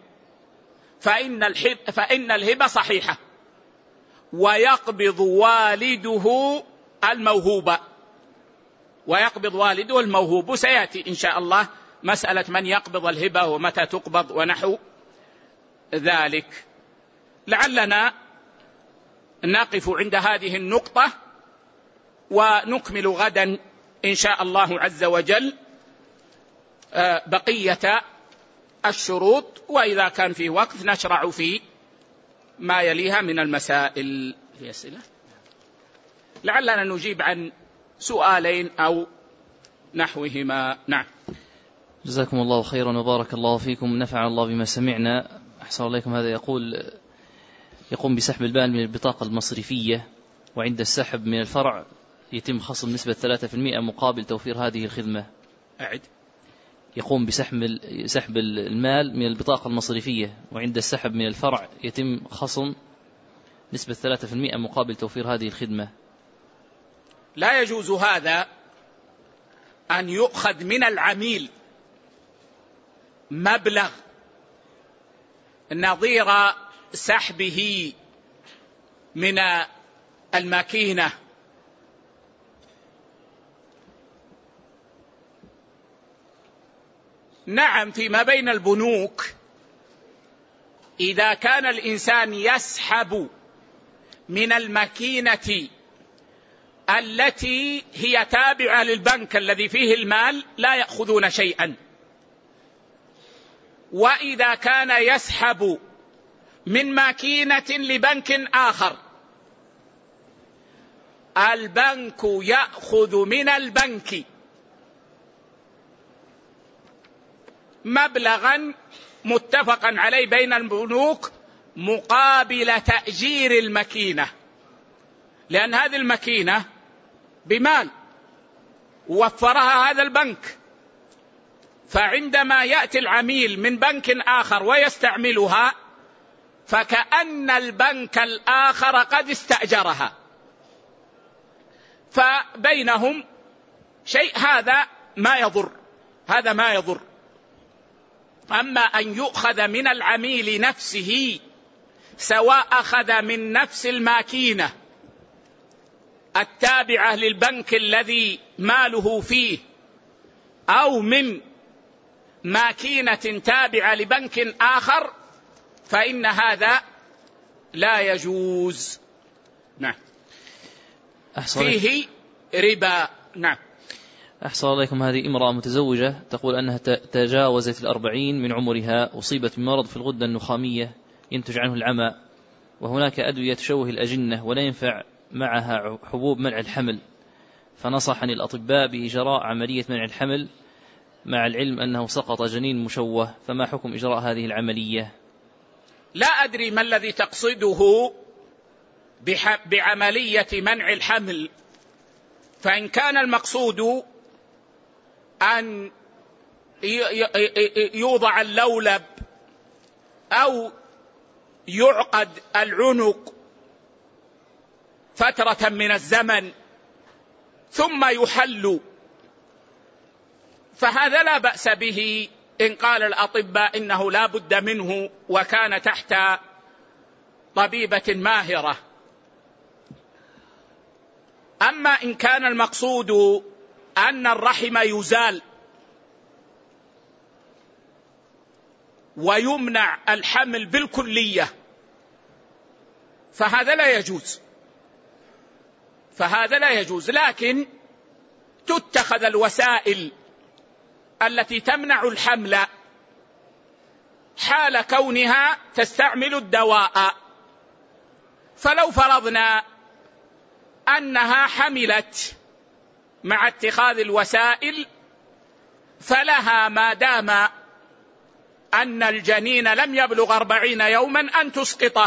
فإن الهبة صحيحة، ويقبض والده الموهوب، ويقبض والده الموهوب. سيأتي إن شاء الله مسألة من يقبض الهبة ومتى تقبض ونحو ذلك. لعلنا نقف عند هذه النقطة ونكمل غدا إن شاء الله عز وجل بقية الشروط، وإذا كان في وقت نشرع في ما يليها من المسائل. في أسئلة؟ لعلنا نجيب عن سؤالين أو نحوهما. نعم. جزاكم الله خيرا وبارك الله فيكم، نفع الله بما سمعنا. أحسن عليكم. هذا يقوم بسحب المال من البطاقة المصرفية، وعند السحب من الفرع يتم خصم نسبة 3% مقابل توفير هذه الخدمة. أعد. يقوم بسحب المال من البطاقة المصرفية، وعند السحب من الفرع يتم خصم نسبة 3% مقابل توفير هذه الخدمة. لا يجوز هذا، أن يؤخذ من العميل مبلغ نظير سحبه من الماكينة. نعم، فيما بين البنوك إذا كان الإنسان يسحب من الماكينة التي هي تابعة للبنك الذي فيه المال لا يأخذون شيئا، وإذا كان يسحب من ماكينة لبنك آخر البنك يأخذ من البنك مبلغا متفقا عليه بين البنوك مقابل تأجير الماكينة، لأن هذه الماكينة بمال وفرها هذا البنك، فعندما يأتي العميل من بنك آخر ويستعملها فكأن البنك الآخر قد استأجرها، فبينهم شيء، هذا ما يضر. أما أن يؤخذ من العميل نفسه، سواء أخذ من نفس الماكينة التابعة للبنك الذي ماله فيه أو من ماكينة تابعة لبنك آخر، فإن هذا لا يجوز. نعم. فيه ربا. نعم. أحسن عليكم. هذه امرأة متزوجة تقول أنها تجاوزت 40 من عمرها، أصيبت بمرض في الغدة النخامية ينتج عنه العمى، وهناك أدوية تشوه الأجنة ولا ينفع معها حبوب منع الحمل، فنصحني الأطباء بإجراء عملية منع الحمل مع العلم أنه سقط جنين مشوه، فما حكم إجراء هذه العملية؟ لا أدري ما الذي تقصده بعملية منع الحمل، فإن كان المقصود أن يوضع اللولب أو يعقد العنق فترة من الزمن ثم يحل، فهذا لا بأس به إن قال الأطباء إنه لا بد منه وكان تحت طبيبة ماهرة. أما إن كان المقصود أن الرحم يزال ويمنع الحمل بالكلية فهذا لا يجوز، لكن تتخذ الوسائل التي تمنع الحمل حال كونها تستعمل الدواء. فلو فرضنا أنها حملت مع اتخاذ الوسائل فلها ما دام أن الجنين لم يبلغ 40 يوما أن تسقطه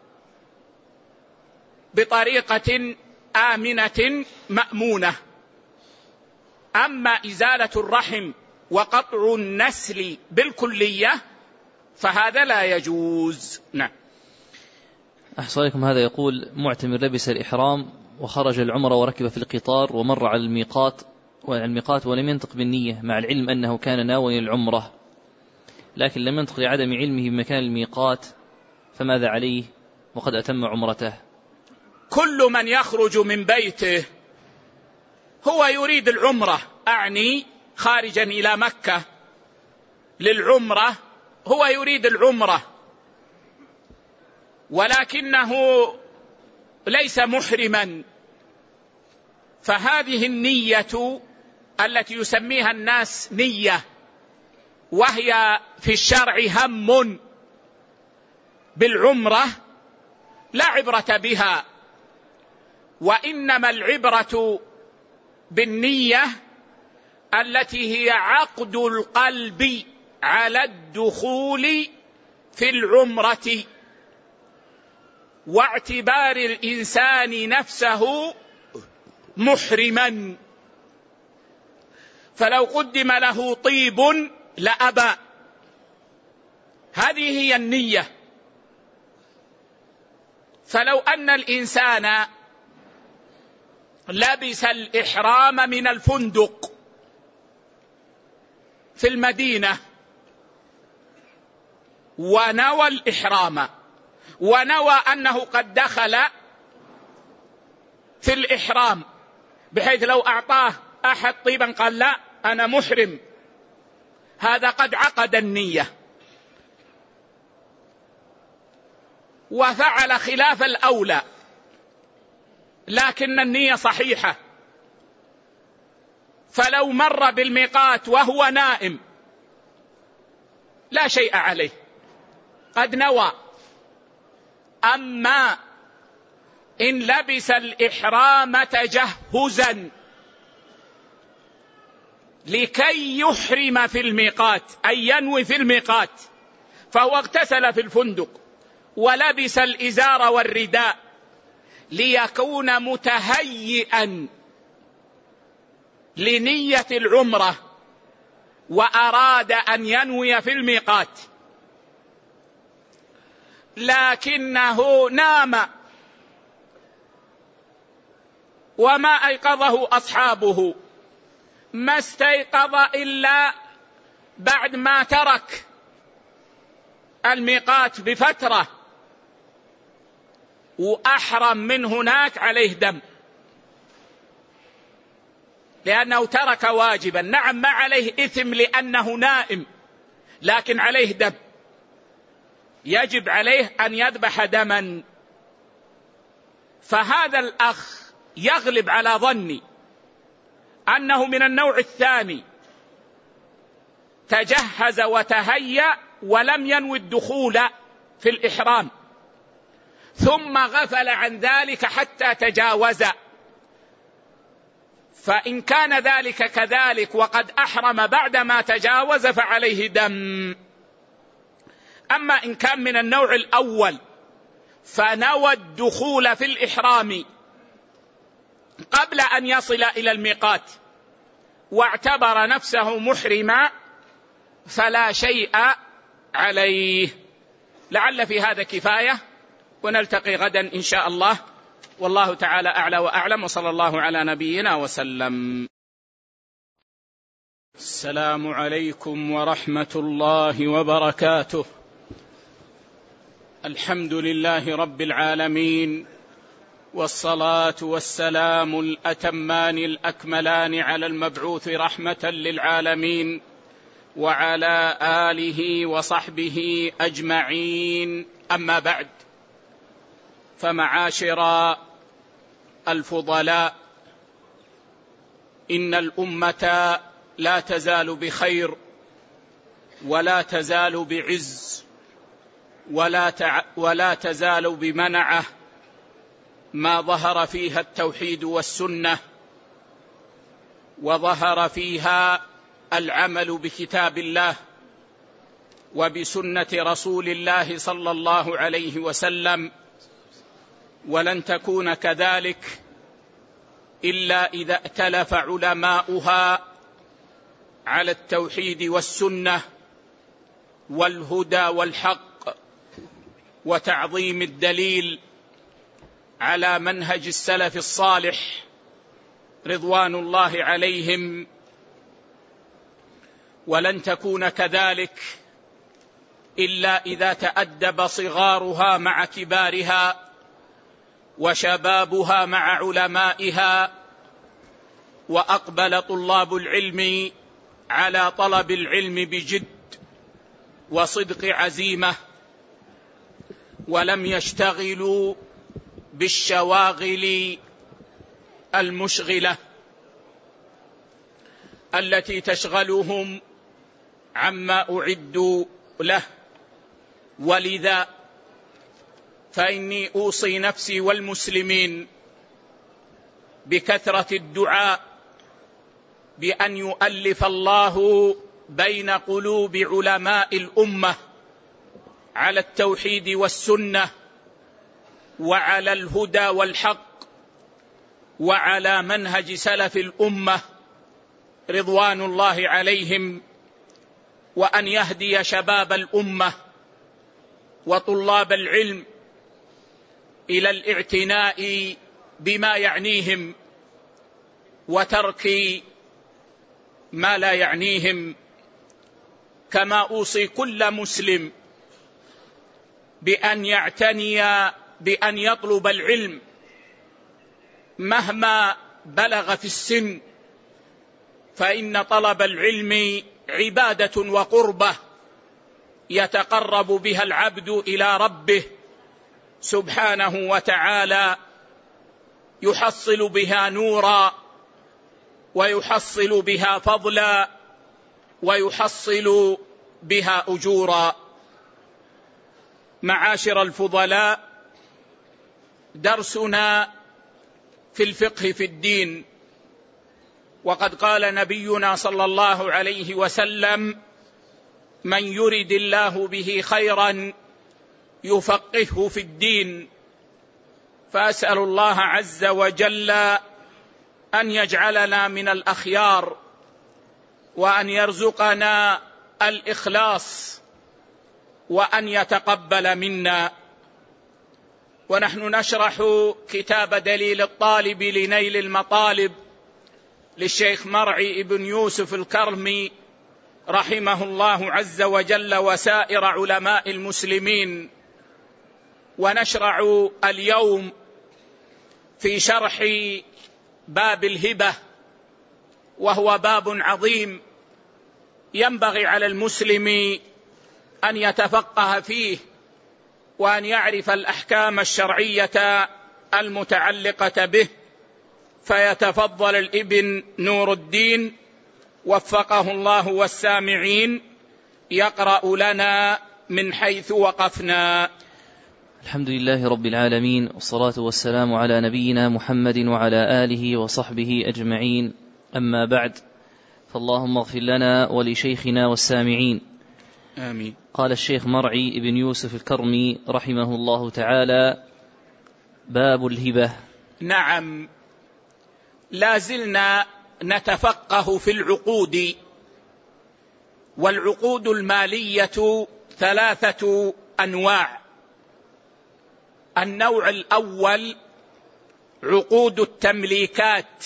بطريقة آمنة مأمونة. أما إزالة الرحم وقطع النسل بالكلية فهذا لا يجوز. نعم. أحسن عليكم. هذا يقول معتمر لبس الإحرام وخرج العمرة وركب في القطار ومر على الميقات ولم ينطق بالنية، مع العلم أنه كان ناوي العمرة، لكن لم ينطق لعدم علمه بمكان الميقات، فماذا عليه وقد أتم عمرته؟ كل من يخرج من بيته هو يريد العمرة، أعني خارجا إلى مكة للعمرة، هو يريد العمرة ولكنه ليس محرما، فهذه النية التي يسميها الناس نية وهي في الشرع هم بالعمرة لا عبرة بها، وإنما العبرة بالنية التي هي عقد القلب على الدخول في العمرة، واعتبار الإنسان نفسه محرما. فلو قدم له طيب لأبى. هذه هي النية. فلو أن الإنسان لبس الإحرام من الفندق في المدينة ونوى الإحرام، ونوى أنه قد دخل في الإحرام، بحيث لو أعطاه أحد طيبا قال لا أنا محرم، هذا قد عقد النية وفعل خلاف الأولى، لكن النية صحيحة. فلو مر بالميقات وهو نائم لا شيء عليه، قد نوى. أما إن لبس الإحرام تجهزا لكي يحرم في الميقات، أي ينوي في الميقات، فهو اغتسل في الفندق ولبس الإزار والرداء ليكون متهيئا لنية العمرة، وأراد أن ينوي في الميقات، لكنه نام وما أيقظه أصحابه، ما استيقظ إلا بعد ما ترك الميقات بفترة وأحرم من هناك، عليه دم، لأنه ترك واجبا. نعم ما عليه إثم لأنه نائم، لكن عليه دم، يجب عليه أن يذبح دما. فهذا الأخ يغلب على ظني أنه من النوع الثاني، تجهز وتهيأ ولم ينوي الدخول في الإحرام، ثم غفل عن ذلك حتى تجاوز. فإن كان ذلك كذلك وقد أحرم بعدما تجاوز فعليه دم. أما إن كان من النوع الأول فنوى الدخول في الإحرام قبل أن يصل إلى الميقات واعتبر نفسه محرما فلا شيء عليه. لعل في هذا كفاية، ونلتقي غدا إن شاء الله، والله تعالى أعلى وأعلم، وصلى الله على نبينا وسلم. السلام عليكم ورحمة الله وبركاته. الحمد لله رب العالمين، والصلاة والسلام الأتمان الأكملان على المبعوث رحمة للعالمين وعلى آله وصحبه أجمعين. أما بعد، فمعاشر الفضلاء، إن الأمة لا تزال بخير ولا تزال بعز ولا تزال بمنعة ما ظهر فيها التوحيد والسنة، وظهر فيها العمل بكتاب الله وبسنة رسول الله صلى الله عليه وسلم، ولن تكون كذلك إلا إذا ائتلف علماؤها على التوحيد والسنة والهدى والحق وتعظيم الدليل على منهج السلف الصالح رضوان الله عليهم. ولن تكون كذلك إلا إذا تأدب صغارها مع كبارها وشبابها مع علمائها، وأقبل طلاب العلم على طلب العلم بجد وصدق عزيمة، ولم يشتغلوا بالشواغل المشغلة التي تشغلهم عما أعدوا له. ولذا فإني أوصي نفسي والمسلمين بكثرة الدعاء بأن يؤلف الله بين قلوب علماء الأمة على التوحيد والسنة وعلى الهدى والحق وعلى منهج سلف الأمة رضوان الله عليهم، وأن يهدي شباب الأمة وطلاب العلم إلى الاعتناء بما يعنيهم وترك ما لا يعنيهم. كما أوصي كل مسلم بأن يعتني بأن يطلب العلم مهما بلغ في السن، فإن طلب العلم عبادة وقربة يتقرب بها العبد إلى ربه سبحانه وتعالى، يحصل بها نورا ويحصل بها فضلا ويحصل بها أجورا. معاشر الفضلاء، درسنا في الفقه في الدين، وقد قال نبينا صلى الله عليه وسلم: من يرد الله به خيرا يفقهه في الدين. فأسأل الله عز وجل أن يجعلنا من الأخيار، وأن يرزقنا الإخلاص، وأن يتقبل منا. ونحن نشرح كتاب دليل الطالب لنيل المطالب للشيخ مرعي بن يوسف الكرمي رحمه الله عز وجل وسائر علماء المسلمين. ونشرع اليوم في شرح باب الهبة، وهو باب عظيم ينبغي على المسلم أن يتفقه فيه وأن يعرف الأحكام الشرعية المتعلقة به. فيتفضل الابن نور الدين وفقه الله والسامعين يقرأ لنا من حيث وقفنا. الحمد لله رب العالمين، والصلاة والسلام على نبينا محمد وعلى آله وصحبه أجمعين. أما بعد، فاللهم اغفر لنا ولشيخنا والسامعين. آمين. قال الشيخ مرعي بن يوسف الكرمي رحمه الله تعالى: باب الهبة. نعم، لازلنا نتفقه في العقود، والعقود المالية 3 أنواع. النوع الأول عقود التمليكات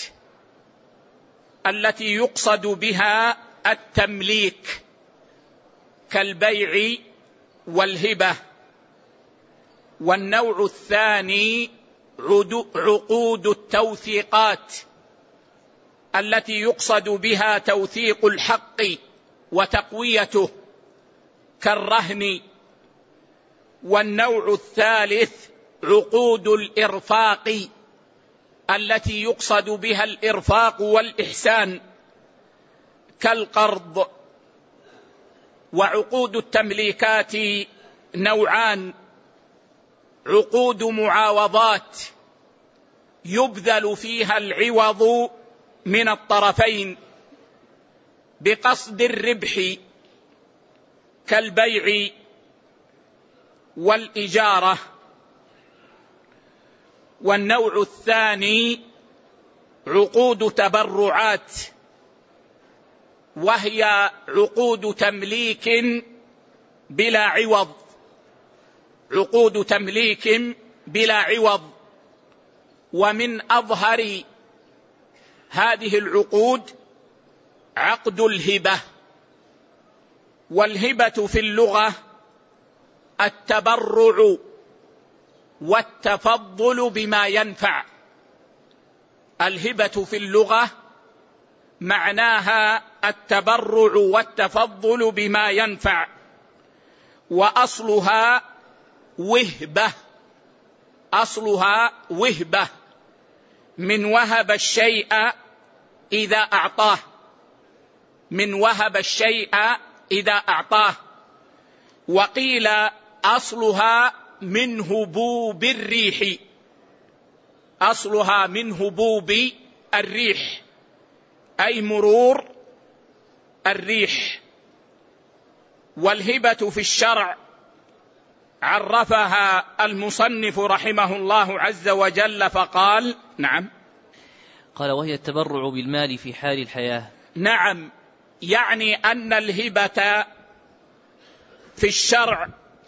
التي يقصد بها التمليك كالبيع والهبة. والنوع الثاني عقود التوثيقات التي يقصد بها توثيق الحق وتقويته كالرهن. والنوع الثالث عقود الإرفاق التي يقصد بها الإرفاق والإحسان كالقرض. وعقود التمليكات نوعان: عقود معاوضات يبذل فيها العوض من الطرفين بقصد الربح كالبيع والإجارة. والنوع الثاني عقود تبرعات، وهي عقود تمليك بلا عوض، عقود تمليك بلا عوض. ومن أظهر هذه العقود عقد الهبة. والهبة في اللغة التبرع والتفضل بما ينفع. الهبة في اللغة معناها التبرع والتفضل بما ينفع، وأصلها وهبة، أصلها وهبة من وهب الشيء إذا أعطاه، من وهب الشيء إذا أعطاه. وقيل أصلها من هبوب الريح، أصلها من هبوب الريح أي مرور الريح. والهبة في الشرع عرفها المصنف رحمه الله عز وجل فقال: نعم. قال: وهي التبرع بالمال في حال الحياة. نعم، يعني أن الهبة في الشرع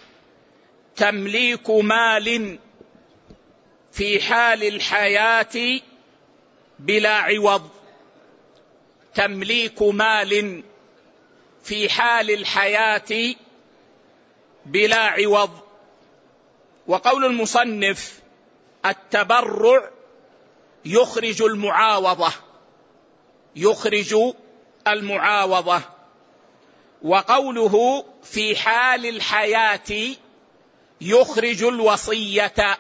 تمليك مال في حال الحياة بلا عوض، تمليك مال في حال الحياة بلا عوض. وقول المصنف التبرع يخرج المعاوضة، يخرج المعاوضة. وقوله في حال الحياة يخرج الوصية،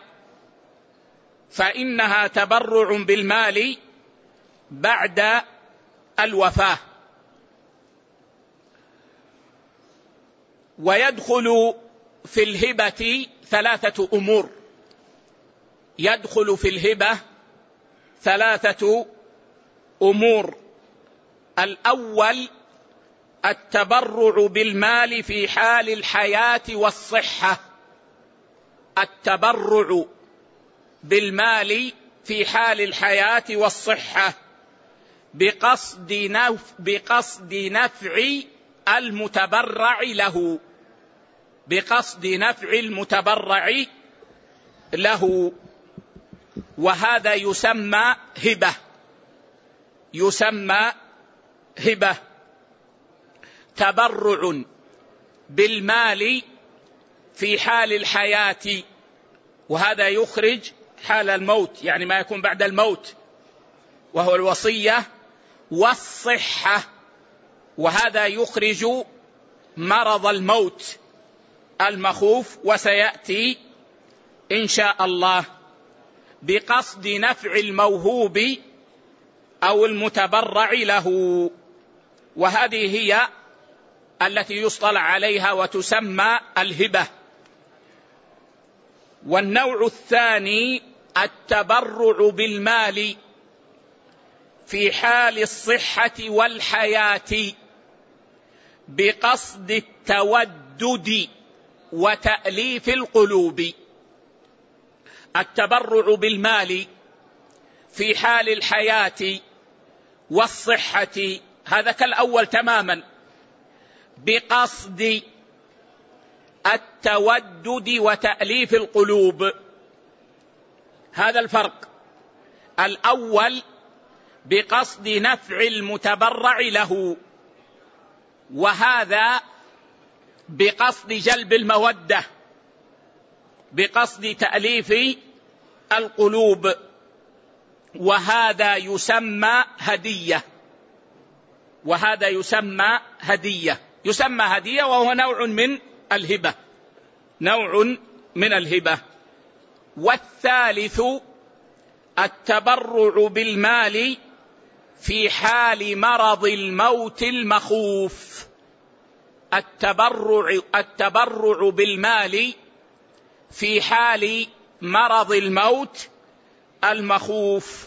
فإنها تبرع بالمال بعد الوفاة. ويدخل في الهبة 3 أمور، يدخل في الهبة 3 أمور. الأول التبرع بالمال في حال الحياة والصحة، التبرع بالمال في حال الحياة والصحة بقصد نفع المتبرع له، بقصد نفع المتبرع له. وهذا يسمى هبة، يسمى هبة، تبرع بالمال في حال الحياة، وهذا يخرج حال الموت، يعني ما يكون بعد الموت وهو الوصية، والصحة، وهذا يخرج مرض الموت المخوف، وسيأتي إن شاء الله. بقصد نفع الموهوب أو المتبرع له، وهذه هي التي يصطلح عليها وتسمى الهبة. والنوع الثاني التبرع بالمال في حال الصحة والحياة بقصد التودد وتأليف القلوب. التبرع بالمال في حال الحياة والصحة هذا كالأول تماما، بقصد التودد وتأليف القلوب. هذا الفرق، الأول بقصد نفع المتبرع له، وهذا بقصد جلب المودة، بقصد تأليف القلوب، وهذا يسمى هدية، وهذا يسمى هدية، يسمى هدية، وهو نوع من الهبة، نوع من الهبة. والثالث التبرع بالمال في حال مرض الموت المخوف، التبرع بالمال في حال مرض الموت المخوف.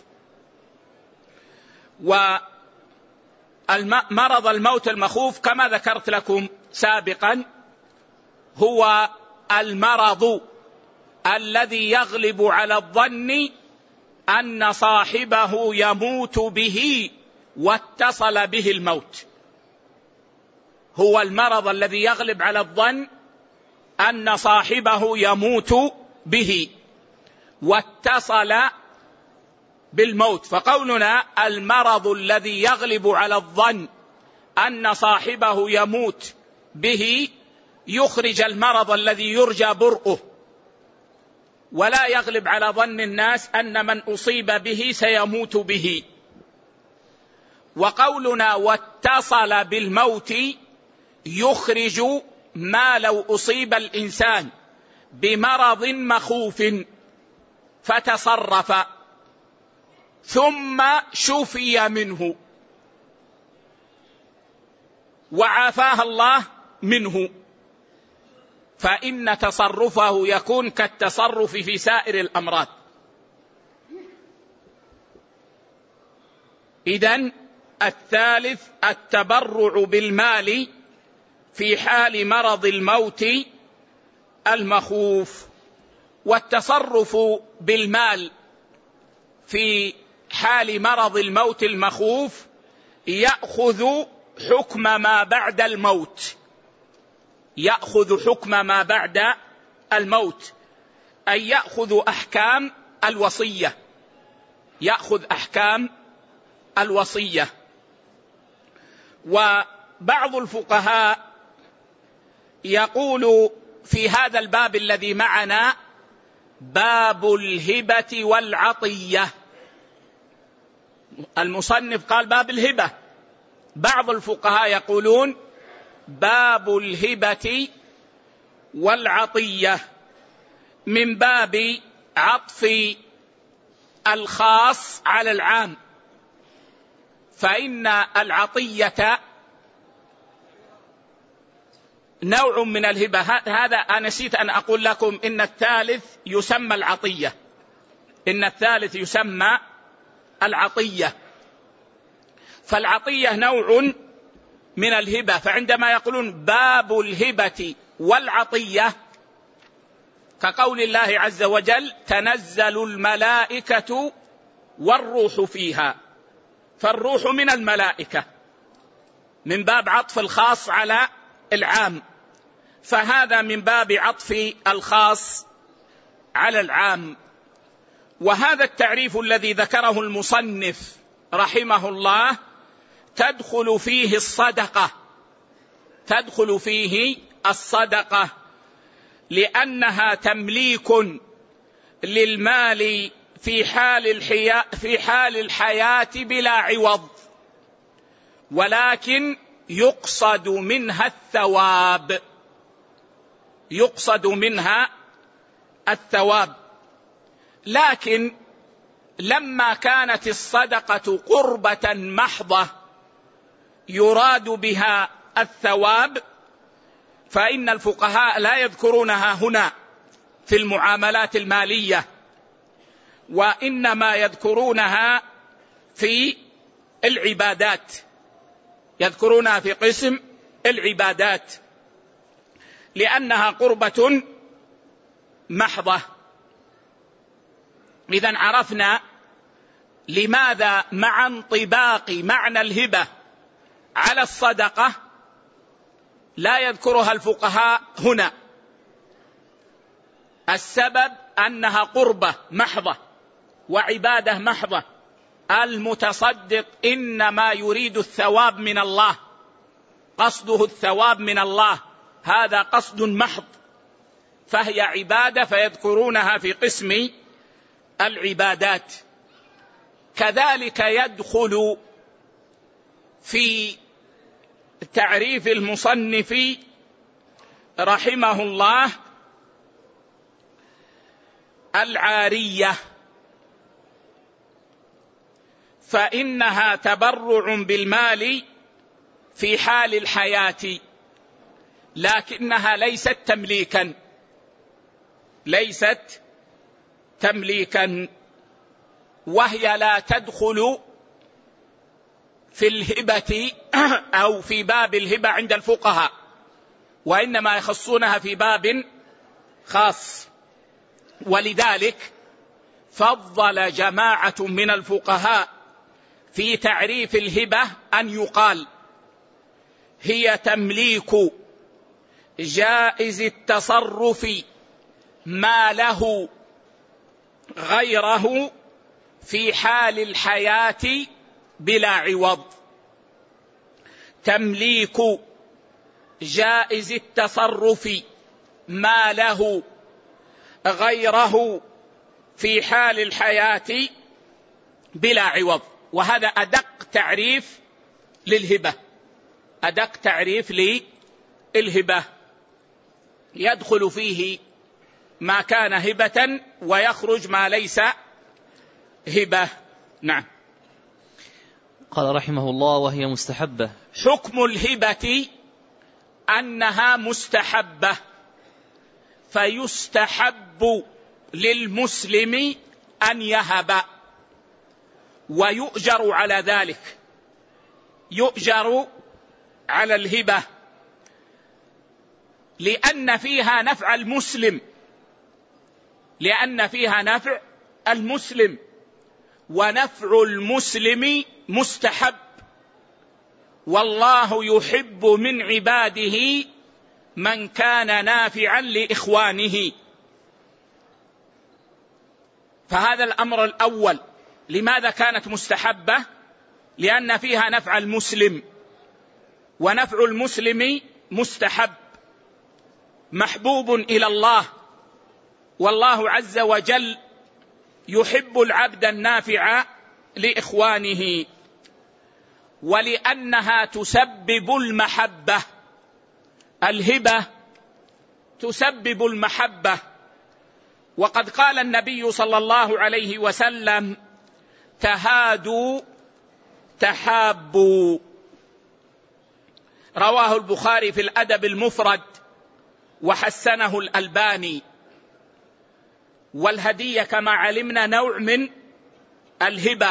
ومرض الموت المخوف كما ذكرت لكم سابقا هو المرض الذي يغلب على الظن أن صاحبه يموت به واتصل به الموت، هو المرض الذي يغلب على الظن أن صاحبه يموت به واتصل بالموت. فقولنا المرض الذي يغلب على الظن أن صاحبه يموت به يخرج المرض الذي يرجى برؤه، ولا يغلب على ظن الناس أن من أصيب به سيموت به. وقولنا واتصل بالموت يخرج ما لو أصيب الإنسان بمرض مخوف فتصرف ثم شفي منه، وعافاها الله منه، فإن تصرفه يكون كالتصرف في سائر الأمراض. إذن الثالث التبرع بالمال في حال مرض الموت المخوف. والتصرف بالمال في حال مرض الموت المخوف يأخذ حكم ما بعد الموت، يأخذ حكم ما بعد الموت، أي يأخذ أحكام الوصية، يأخذ أحكام الوصية. وبعض الفقهاء يقول في هذا الباب الذي معنا باب الهبة والعطية. المصنف قال باب الهبة، بعض الفقهاء يقولون باب الهبة والعطية من باب عطف الخاص على العام، فإن العطية نوع من الهبة. هذا أنا نسيت أن أقول لكم إن الثالث يسمى العطية، إن الثالث يسمى العطية. فالعطية نوع من الهبة، فعندما يقولون باب الهبة والعطية كقول الله عز وجل تنزل الملائكة والروح فيها، فالروح من الملائكة من باب عطف الخاص على العام، فهذا من باب عطف الخاص على العام. وهذا التعريف الذي ذكره المصنف رحمه الله تدخل فيه الصدقة، تدخل فيه الصدقة، لأنها تمليك للمال في حال الحياة بلا عوض، ولكن يقصد منها الثواب، يقصد منها الثواب. لكن لما كانت الصدقة قربة محضة يراد بها الثواب، فإن الفقهاء لا يذكرونها هنا في المعاملات المالية، وإنما يذكرونها في العبادات، يذكرونها في قسم العبادات لأنها قربة محضة. إذن عرفنا لماذا مع انطباق معنى الهبة على الصدقة لا يذكرها الفقهاء هنا. السبب أنها قربة محضة وعبادة محضة، المتصدق إنما يريد الثواب من الله، قصده الثواب من الله، هذا قصد محض، فهي عبادة فيذكرونها في قسم العبادات. كذلك يدخل في تعريف المصنف رحمه الله العارية، فإنها تبرع بالمال في حال الحياة، لكنها ليست تمليكا، ليست تمليكا، وهي لا تدخل في الهبة أو في باب الهبة عند الفقهاء، وإنما يخصونها في باب خاص. ولذلك فضل جماعة من الفقهاء في تعريف الهبة أن يقال هي تمليك جائز التصرف ما له غيره في حال الحياة بلا عوض. تمليك جائز التصرف ما له غيره في حال الحياة بلا عوض. وهذا أدق تعريف للهبة، أدق تعريف للهبة، يدخل فيه ما كان هبة ويخرج ما ليس هبة. نعم. قال رحمه الله: وهي مستحبة. حكم الهبة أنها مستحبة، فيستحب للمسلم أن يهب، ويؤجر على ذلك، يؤجر على الهبة، لأن فيها نفع المسلم، لأن فيها نفع المسلم، ونفع المسلم مستحب، والله يحب من عباده من كان نافعا لإخوانه. فهذا الأمر الأول. لماذا كانت مستحبة؟ لأن فيها نفع المسلم، ونفع المسلم مستحب محبوب إلى الله، والله عز وجل يحب العبد النافع لإخوانه. ولأنها تسبب المحبة، الهبة تسبب المحبة، وقد قال النبي صلى الله عليه وسلم: تهادوا تحابوا. رواه البخاري في الأدب المفرد وحسنه الألباني. والهدية كما علمنا نوع من الهبة.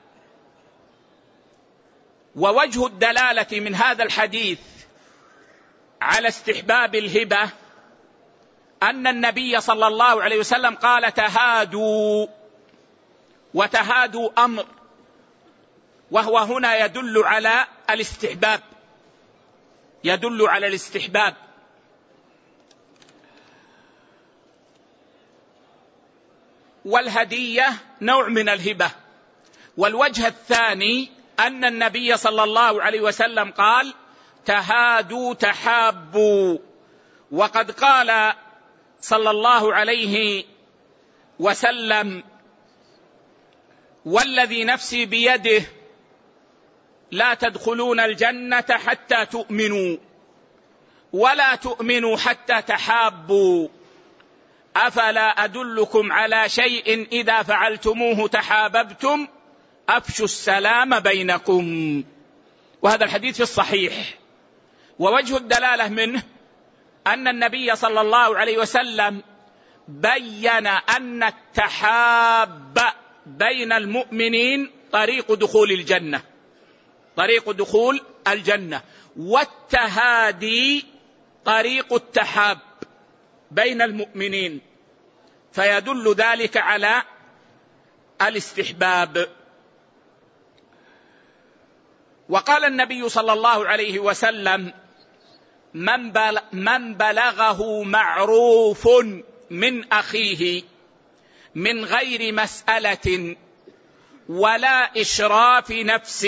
ووجه الدلالة من هذا الحديث على استحباب الهبة أن النبي صلى الله عليه وسلم قال: تهادوا، وتهادوا أمر، وهو هنا يدل على الاستحباب، يدل على الاستحباب. والهدية نوع من الهبة. والوجه الثاني أن النبي صلى الله عليه وسلم قال: تهادوا تحابوا. وقد قال صلى الله عليه وسلم: والذي نفسي بيده لا تدخلون الجنة حتى تؤمنوا، ولا تؤمنوا حتى تحابوا، أفلا أدلكم على شيء إذا فعلتموه تحاببتم، أفشوا السلام بينكم. وهذا الحديث في الصحيح. ووجه الدلالة منه أن النبي صلى الله عليه وسلم بين أن التحاب بين المؤمنين طريق دخول الجنة، طريق دخول الجنة، والتهادي طريق التحاب بين المؤمنين، فيدل ذلك على الاستحباب. وقال النبي صلى الله عليه وسلم: من بلغه معروف من أخيه من غير مسألة ولا إشراف نفس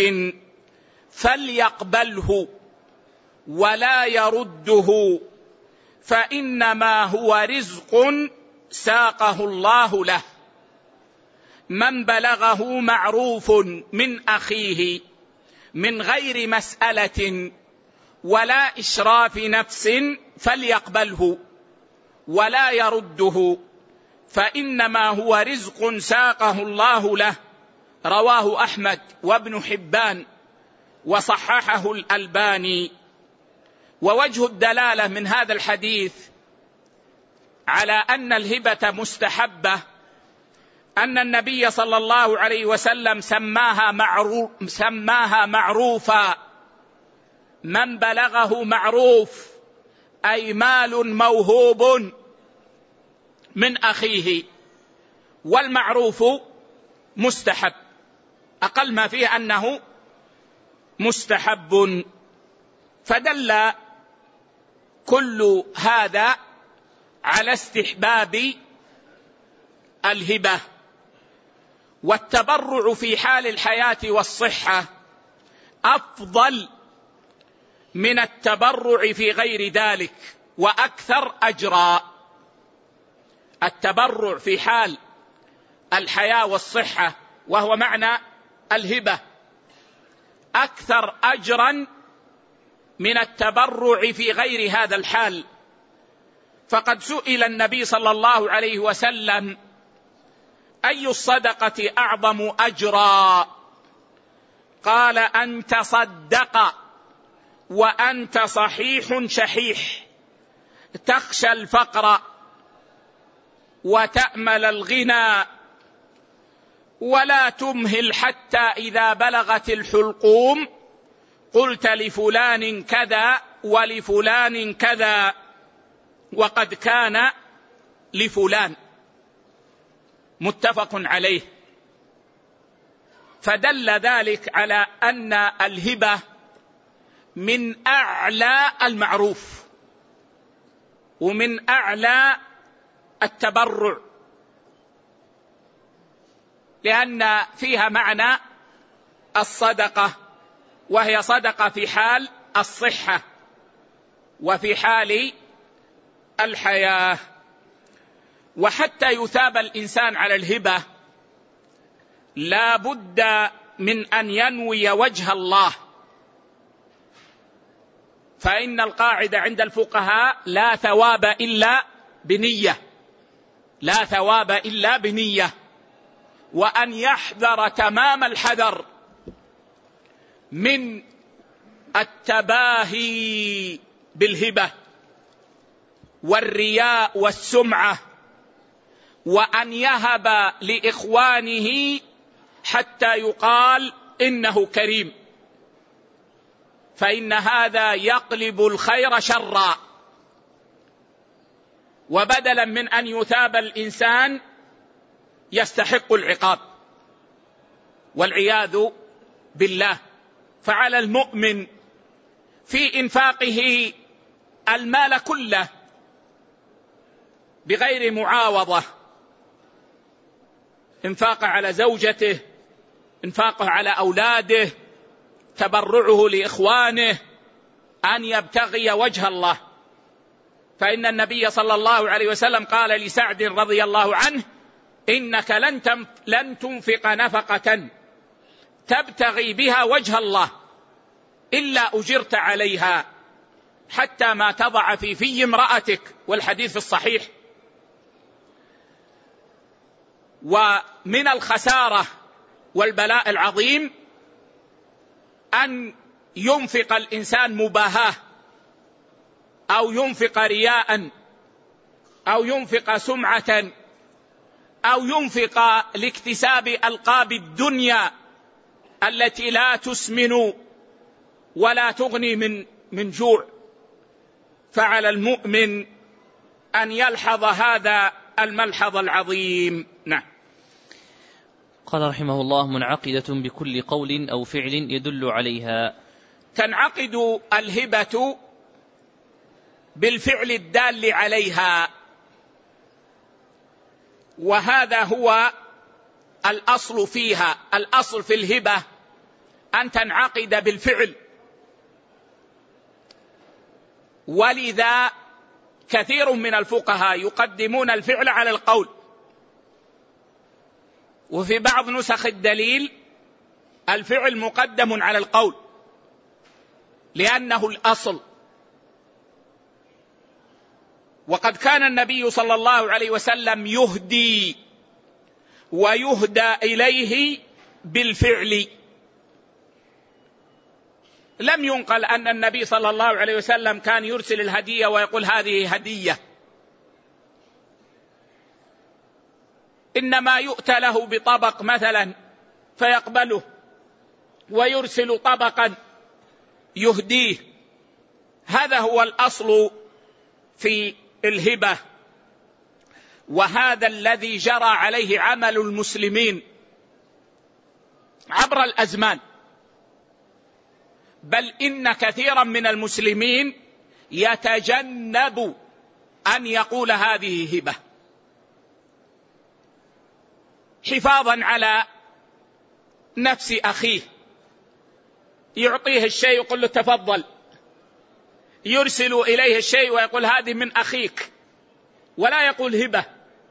فليقبله ولا يرده، فإنما هو رزق ساقه الله له. من بلغه معروف من أخيه من غير مسألة ولا إشراف نفس فليقبله ولا يرده، فإنما هو رزق ساقه الله له. رواه أحمد وابن حبان وصححه الألباني. ووجه الدلالة من هذا الحديث على أن الهبة مستحبة أن النبي صلى الله عليه وسلم سماها معروفا. من بلغه معروف أي مال موهوب من أخيه، والمعروف مستحب، أقل ما فيه أنه مستحب. فدل كل هذا على استحباب الهبة. والتبرع في حال الحياة والصحة أفضل من التبرع في غير ذلك وأكثر أجرا. التبرع في حال الحياة والصحة وهو معنى الهبة أكثر أجرا من التبرع في غير هذا الحال. فقد سئل النبي صلى الله عليه وسلم: أي الصدقة أعظم أجرا؟ قال: أن تصدق وأنت صحيح شحيح، تخشى الفقر وتأمل الغنى، ولا تمهل حتى إذا بلغت الحلقوم قلت لفلان كذا ولفلان كذا وقد كان لفلان. متفق عليه. فدل ذلك على أن الهبة من أعلى المعروف ومن أعلى التبرع، لأن فيها معنى الصدقة، وهي صدقة في حال الصحة وفي حال الحياة. وحتى يثاب الإنسان على الهبة لا بد من أن ينوي وجه الله، فإن القاعدة عند الفقهاء: لا ثواب إلا بنية، لا ثواب إلا بنية. وأن يحذر تمام الحذر من التباهي بالهبة والرياء والسمعة، وأن يهب لإخوانه حتى يقال إنه كريم، فإن هذا يقلب الخير شرا. وبدلا من أن يثاب الإنسان يستحق العقاب والعياذ بالله. فعلى المؤمن في إنفاقه المال كله بغير معاوضة، إنفاقه على زوجته، إنفاقه على أولاده، تبرعه لإخوانه، أن يبتغي وجه الله. فإن النبي صلى الله عليه وسلم قال لسعد رضي الله عنه: إنك لن تنفق نفقة تبتغي بها وجه الله إلا أجرت عليها حتى ما تضع في امرأتك، والحديث الصحيح. ومن الخسارة والبلاء العظيم أن ينفق الإنسان مباهاة، أو ينفق رياء، أو ينفق سمعة، أو ينفق لاكتساب ألقاب الدنيا التي لا تسمن ولا تغني من جوع. فعلى المؤمن أن يلحظ هذا الملحظ العظيم. نعم. قال رحمه الله: منعقدة بكل قول أو فعل يدل عليها. تنعقد الهبة بالفعل الدال عليها، وهذا هو الأصل فيها. الأصل في الهبة أن تنعقد بالفعل، ولذا كثير من الفقهاء يقدمون الفعل على القول، وفي بعض نسخ الدليل الفعل مقدم على القول لأنه الأصل. وقد كان النبي صلى الله عليه وسلم يهدي ويهدى إليه بالفعل. لم ينقل أن النبي صلى الله عليه وسلم كان يرسل الهدية ويقول هذه هدية، إنما يؤتى له بطبق مثلا فيقبله، ويرسل طبقا يهديه. هذا هو الأصل في الهبة، وهذا الذي جرى عليه عمل المسلمين عبر الأزمان، بل إن كثيرا من المسلمين يتجنب أن يقول هذه هبة حفاظا على نفس أخيه. يعطيه الشيء يقول له تفضل، يرسل إليه الشيء ويقول هذه من أخيك، ولا يقول هبة،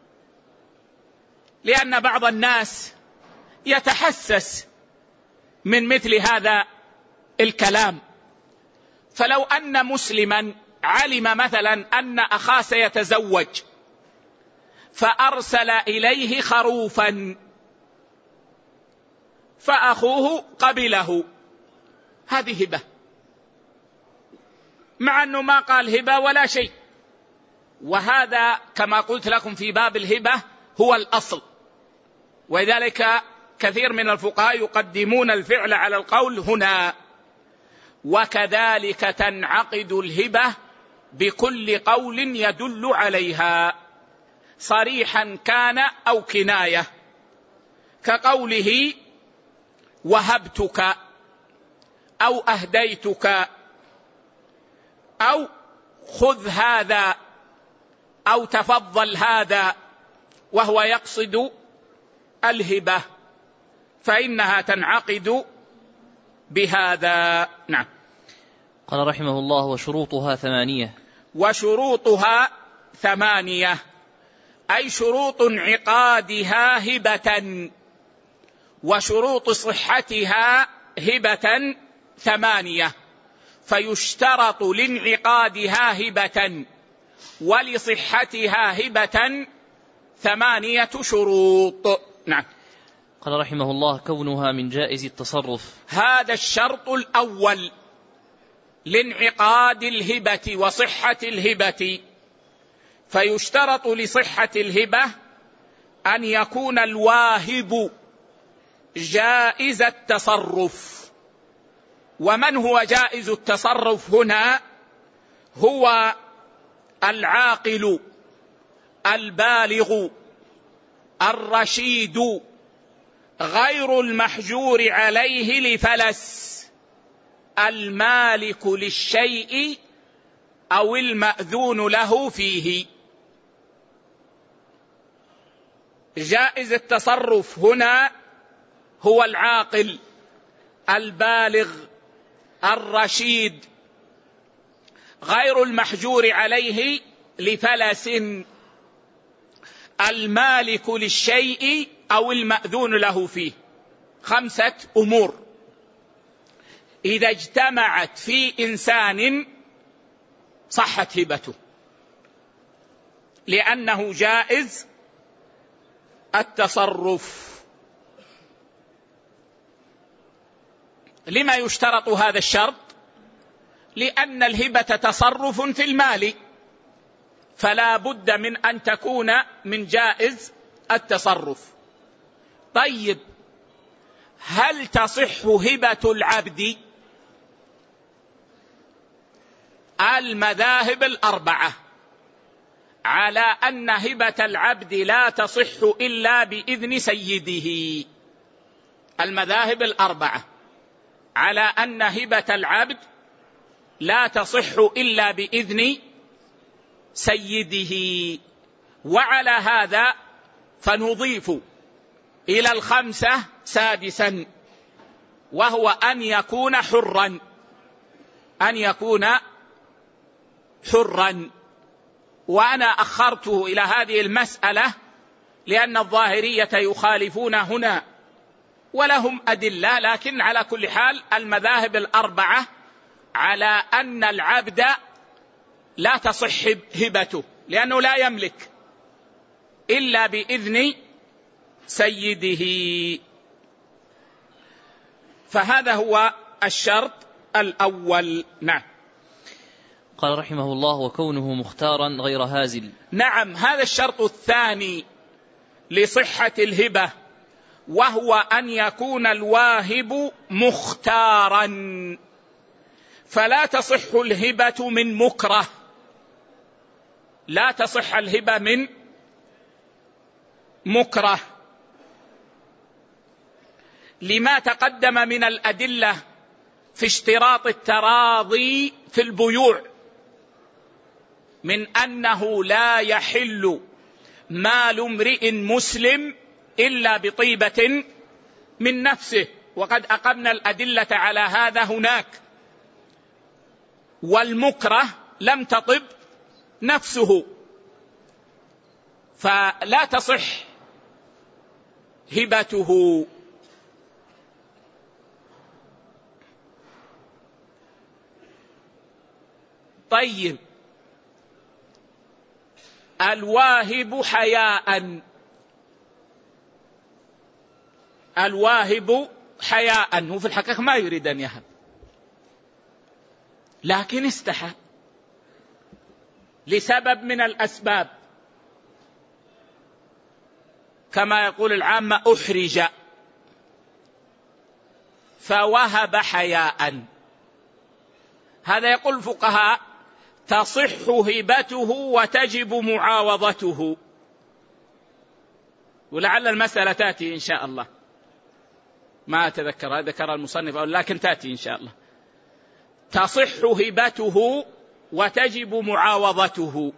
لأن بعض الناس يتحسس من مثل هذا الكلام. فلو أن مسلما علم مثلا أن أخاه سيتزوج فأرسل إليه خروفا، فأخوه قبله، هذه هبة، مع أنه ما قال هبة ولا شيء. وهذا كما قلت لكم في باب الهبة هو الأصل، ولذلك كثير من الفقهاء يقدمون الفعل على القول هنا. وكذلك تنعقد الهبة بكل قول يدل عليها صريحا كان أو كناية، كقوله وهبتك أو أهديتك أو خذ هذا أو تفضل هذا، وهو يقصد الهبة، فإنها تنعقد بهذا. نعم. قال رحمه الله: وشروطها 8. وشروطها 8، أي شروط انعقادها هبة، وشروط صحتها هبة 8، فيشترط لانعقادها هبة ولصحتها هبة 8 شروط. نعم. قال رحمه الله: كونها من جائز التصرف، هذا الشرط الأول لانعقاد الهبة وصحة الهبة. فيشترط لصحة الهبة أن يكون الواهب جائز التصرف. ومن هو جائز التصرف هنا؟ هو العاقل البالغ الرشيد غير المحجور عليه لفلس، المالك للشيء أو المأذون له فيه. جائز التصرف هنا هو العاقل البالغ الرشيد غير المحجور عليه لفلس، المالك للشيء أو المأذون له فيه. 5 أمور إذا اجتمعت في إنسان صحت هبته، لأنه جائز التصرف. لما يشترط هذا الشرط؟ لأن الهبة تصرف في المال، فلا بد من أن تكون من جائز التصرف. طيب، هل تصح هبة العبد؟ المذاهب الأربعة على أن هبة العبد لا تصح إلا بإذن سيده. المذاهب الأربعة على أن هبة العبد لا تصح إلا بإذن سيده. وعلى هذا فنضيف إلى 5 سادسا، وهو أن يكون حرا. أن يكون حرا. وأنا أخرته إلى هذه المسألة لأن الظاهرية يخالفون هنا ولهم أدلة، لكن على كل حال المذاهب الأربعة على أن العبد لا تصح هبته، لأنه لا يملك إلا بإذن سيده. فهذا هو الشرط الأول. نعم. قال رحمه الله: وكونه مختارا غير هازل. نعم، هذا الشرط الثاني لصحة الهبة، وهو أن يكون الواهب مختارا. فلا تصح الهبة من مكره، لا تصح الهبة من مكره، لما تقدم من الأدلة في اشتراط التراضي في البيوع، من أنه لا يحل مال امرئ مسلم إلا بطيبة من نفسه، وقد أقمنا الأدلة على هذا هناك. والمكره لم تطب نفسه، فلا تصح هبته. طيب، الواهب حياء، الواهب حياء، هو في الحقيقة ما يريد أن يهب لكن استحى لسبب من الأسباب، كما يقول العامة أحرج فوهب حياء. هذا يقول الفقهاء تصح هبته وتجب معاوضته، ولعل المسألة تأتي إن شاء الله، ما أتذكر ذكر المصنف لكن تأتي إن شاء الله. تصح هبته وتجب معاوضته.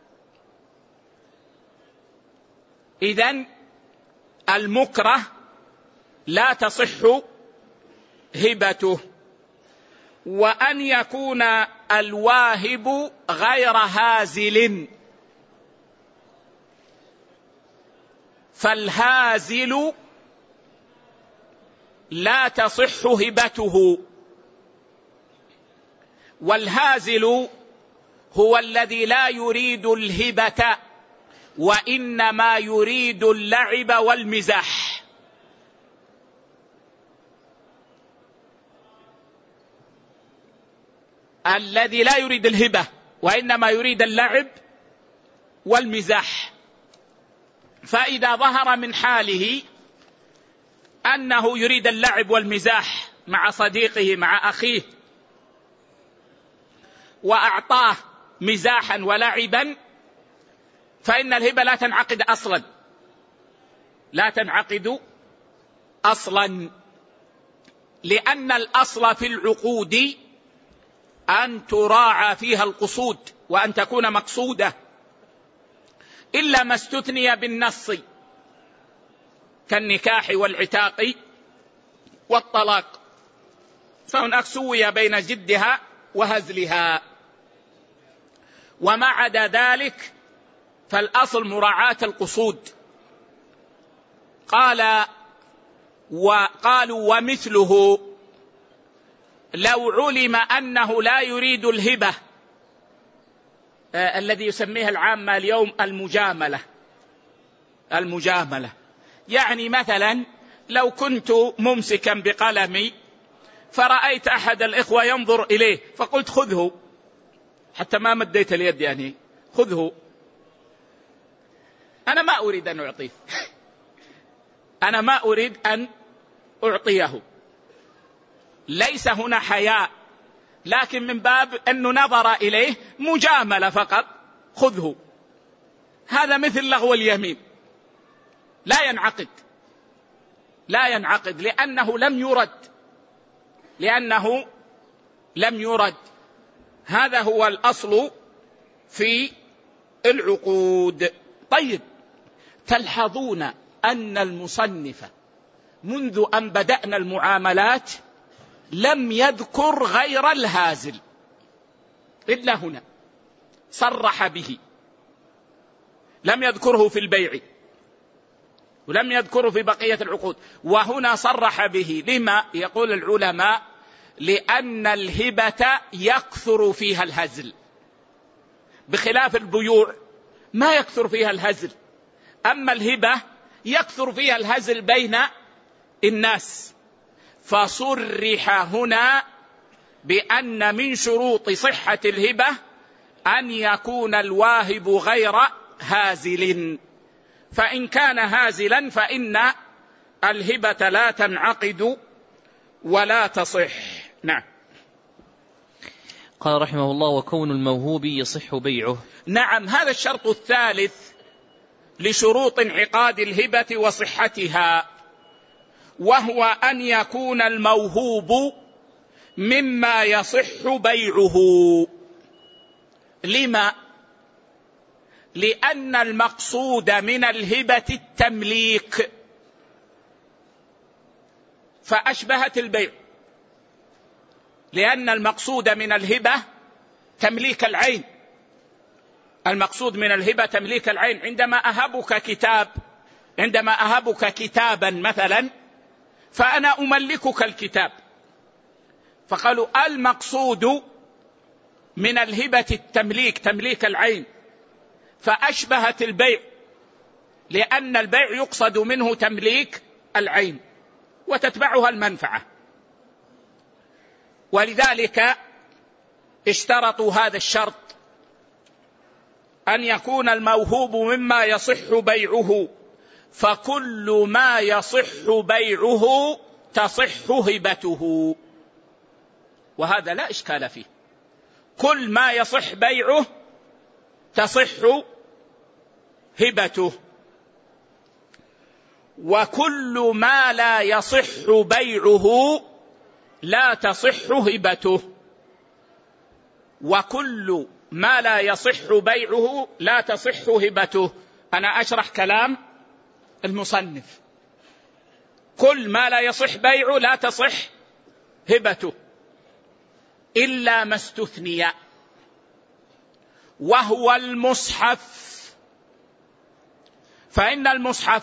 إذن المكره لا تصح هبته، وأن يكون الواهب غير هازل، فالهازل لا تصح هبته، والهازل هو الذي لا يريد الهبة وإنما يريد اللعب والمزاح. الذي لا يريد الهبة وإنما يريد اللعب والمزاح، فإذا ظهر من حاله أنه يريد اللعب والمزاح مع صديقه مع أخيه وأعطاه مزاحا ولعبا، فإن الهبة لا تنعقد أصلا، لا تنعقد أصلا، لأن الأصل في العقود أن تراعى فيها القصود وأن تكون مقصودة، إلا ما استثني بالنص كالنكاح والعتاق والطلاق، فهناك سوي بين جدها وهزلها، وما عدا ذلك فالأصل مراعاة القصود. قالوا ومثله لو علم أنه لا يريد الهبة، الذي يسميها العامة اليوم المجاملة، يعني مثلا لو كنت ممسكا بقلمي فرأيت أحد الإخوة ينظر إليه فقلت خذه، حتى ما مديت اليد يعني خذه، أنا ما أريد أن أعطيه أنا ما أريد أن أعطيه، ليس هنا حياء، لكن من باب أنه نظر إليه مجاملة فقط، خذه. هذا مثل لغو اليمين، لا ينعقد لأنه لم يرد. هذا هو الأصل في العقود. طيب، تلحظون أن المصنف منذ أن بدأنا المعاملات لم يذكر غير الهازل إلا هنا، صرح به، لم يذكره في البيع ولم يذكره في بقية العقود، وهنا صرح به. لما؟ يقول العلماء لأن الهبة يكثر فيها الهزل، بخلاف البيوع ما يكثر فيها الهزل، أما الهبة يكثر فيها الهزل بين الناس، فصرح هنا بأن من شروط صحة الهبة أن يكون الواهب غير هازل، فإن كان هازلا فإن الهبة لا تنعقد ولا تصح. نعم. قال رحمه الله وكون الموهوب يصح بيعه. نعم، هذا الشرط الثالث لشروط انعقاد الهبة وصحتها، وهو أن يكون الموهوب مما يصح بيعه. لما؟ لأن المقصود من الهبة التمليك، فأشبهت البيع، لأن المقصود من الهبة تمليك العين. المقصود من الهبة تمليك العين. عندما أهبك كتابا مثلا فأنا أملكك الكتاب، فقالوا المقصود من الهبة التمليك، تمليك العين، فأشبهت البيع، لأن البيع يقصد منه تمليك العين، وتتبعها المنفعة. ولذلك اشترطوا هذا الشرط، أن يكون الموهوب مما يصح بيعه، فكل ما يصح بيعه تصح هبته، وهذا لا إشكال فيه. كل ما يصح بيعه تصح هبته، وكل ما لا يصح بيعه لا تصح هبته. وكل ما لا يصح بيعه لا تصح هبته. أنا أشرح كلام المصنف. كل ما لا يصح بيعه لا تصح هبته إلا ما استثني، وهو المصحف. فإن المصحف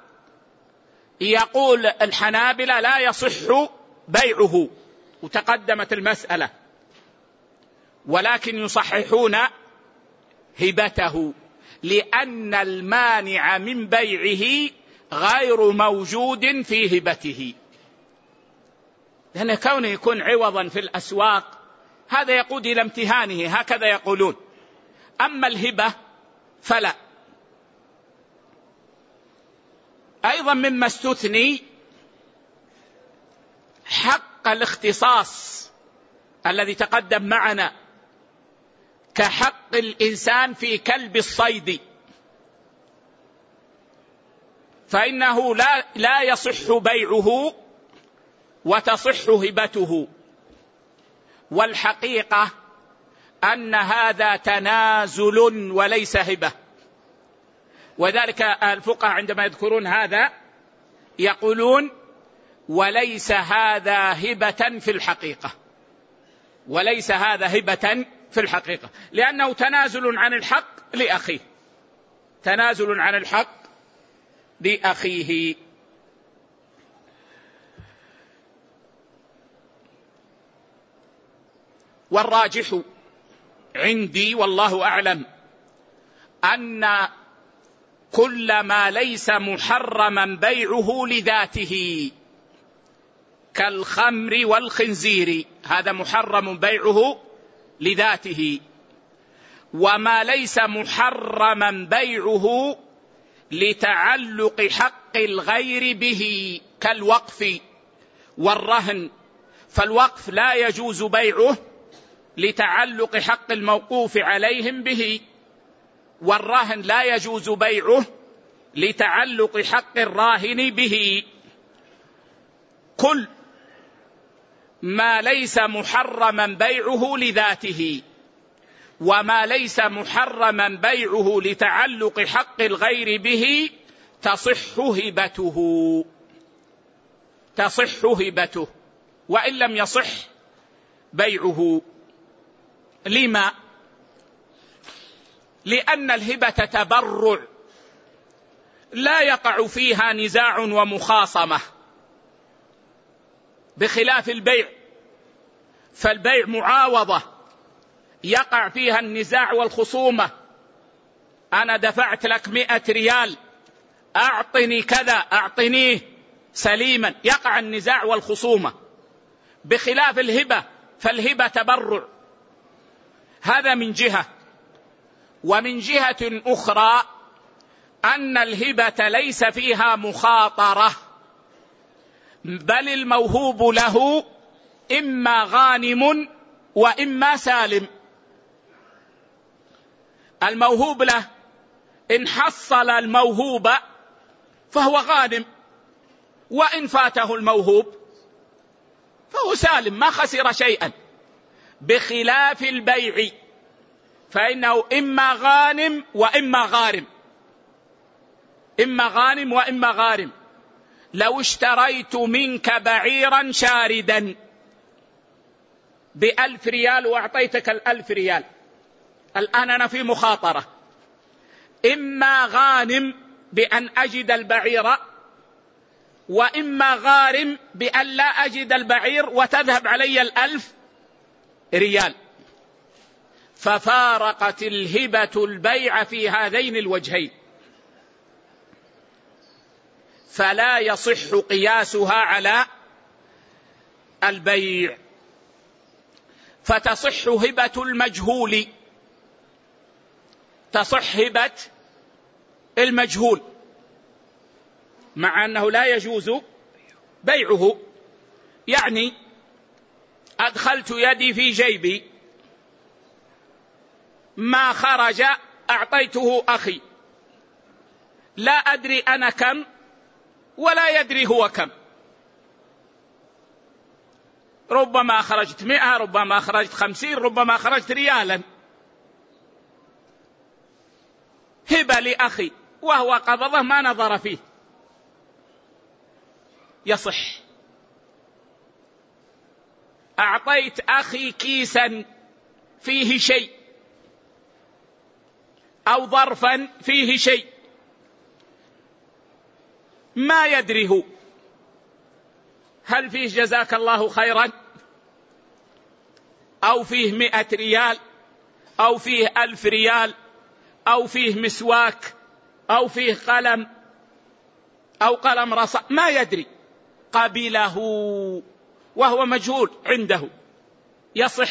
يقول الحنابلة لا يصح بيعه، وتقدمت المسألة، ولكن يصححون هبته، لأن المانع من بيعه غير موجود في هبته. لأن كونه يكون عوضا في الأسواق هذا يقود إلى امتهانه، هكذا يقولون. أما الهبة فلا. أيضا مما استثني حق الاختصاص الذي تقدم معنا، كحق الإنسان في كلب الصيد، فإنه لا يصح بيعه وتصح هبته. والحقيقة أن هذا تنازل وليس هبة، وذلك الفقهاء عندما يذكرون هذا يقولون وليس هذا هبة في الحقيقة، وليس هذا هبة في الحقيقة، لأنه تنازل عن الحق لأخيه، تنازل عن الحق لأخيه. والراجح عندي والله أعلم أن كل ما ليس محرما بيعه لذاته كالخمر والخنزير هذا محرم بيعه لذاته، وما ليس محرما بيعه لتعلق حق الغير به كالوقف والرهن، فالوقف لا يجوز بيعه لتعلق حق الموقوف عليهم به، والرهن لا يجوز بيعه لتعلق حق الراهن به. كل ما ليس محرما بيعه لذاته وما ليس محرما بيعه لتعلق حق الغير به تصح هبته، تصح هبته وإن لم يصح بيعه. لما؟ لأن الهبة تبرع لا يقع فيها نزاع ومخاصمة، بخلاف البيع، فالبيع معاوضة يقع فيها النزاع والخصومة. أنا دفعت لك 100 ريال أعطني كذا، أعطنيه سليما، يقع النزاع والخصومة، بخلاف الهبة، فالهبة تبرع. هذا من جهة. ومن جهة أخرى أن الهبة ليس فيها مخاطرة، بل الموهوب له إما غانم وإما سالم. الموهوب له إن حصل الموهوب فهو غانم، وإن فاته الموهوب فهو سالم ما خسر شيئا، بخلاف البيع فإنه إما غانم وإما غارم، إما غانم وإما غارم. لو اشتريت منك بعيرا شاردا ب1,000 ريال وأعطيتك 1,000 ريال، الآن أنا في مخاطرة، إما غانم بأن أجد البعير، وإما غارم بأن لا أجد البعير وتذهب علي 1,000 ريال. ففارقت الهبة البيع في هذين الوجهين. فلا يصح قياسها على البيع. فتصح هبة المجهول، تصح هبة المجهول مع أنه لا يجوز بيعه. يعني أدخلت يدي في جيبي، ما خرج أعطيته أخي، لا أدري أنا كم ولا يدري هو كم، ربما خرجت 100، ربما خرجت 50، ربما خرجت ريالا، هبة لأخي وهو قبضه ما نظر فيه، يصح. أعطيت أخي كيسا فيه شيء أو ظرفا فيه شيء ما يدري هو، هل فيه جزاك الله خيرا، أو فيه 100 ريال، أو فيه 1000 ريال، أو فيه مسواك، أو فيه قلم، أو قلم رصاص، ما يدري، قبله وهو مجهول عنده، يصح.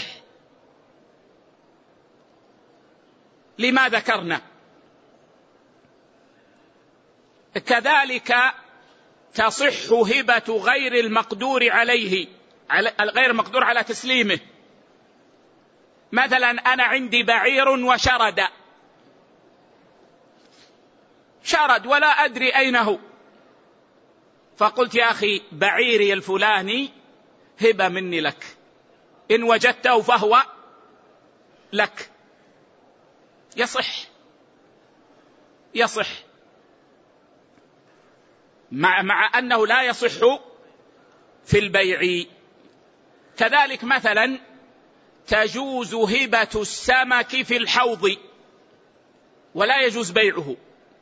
لما ذكرنا. كذلك تصح هبة غير المقدور عليه، غير المقدور على تسليمه. مثلا أنا عندي بعير وشرد، شرد ولا أدري أين هو، فقلت يا أخي بعيري الفلاني هبة مني لك، إن وجدته فهو لك، يصح، يصح، مع أنه لا يصح في البيع. كذلك مثلا تجوز هبة السمك في الحوض ولا يجوز بيعه،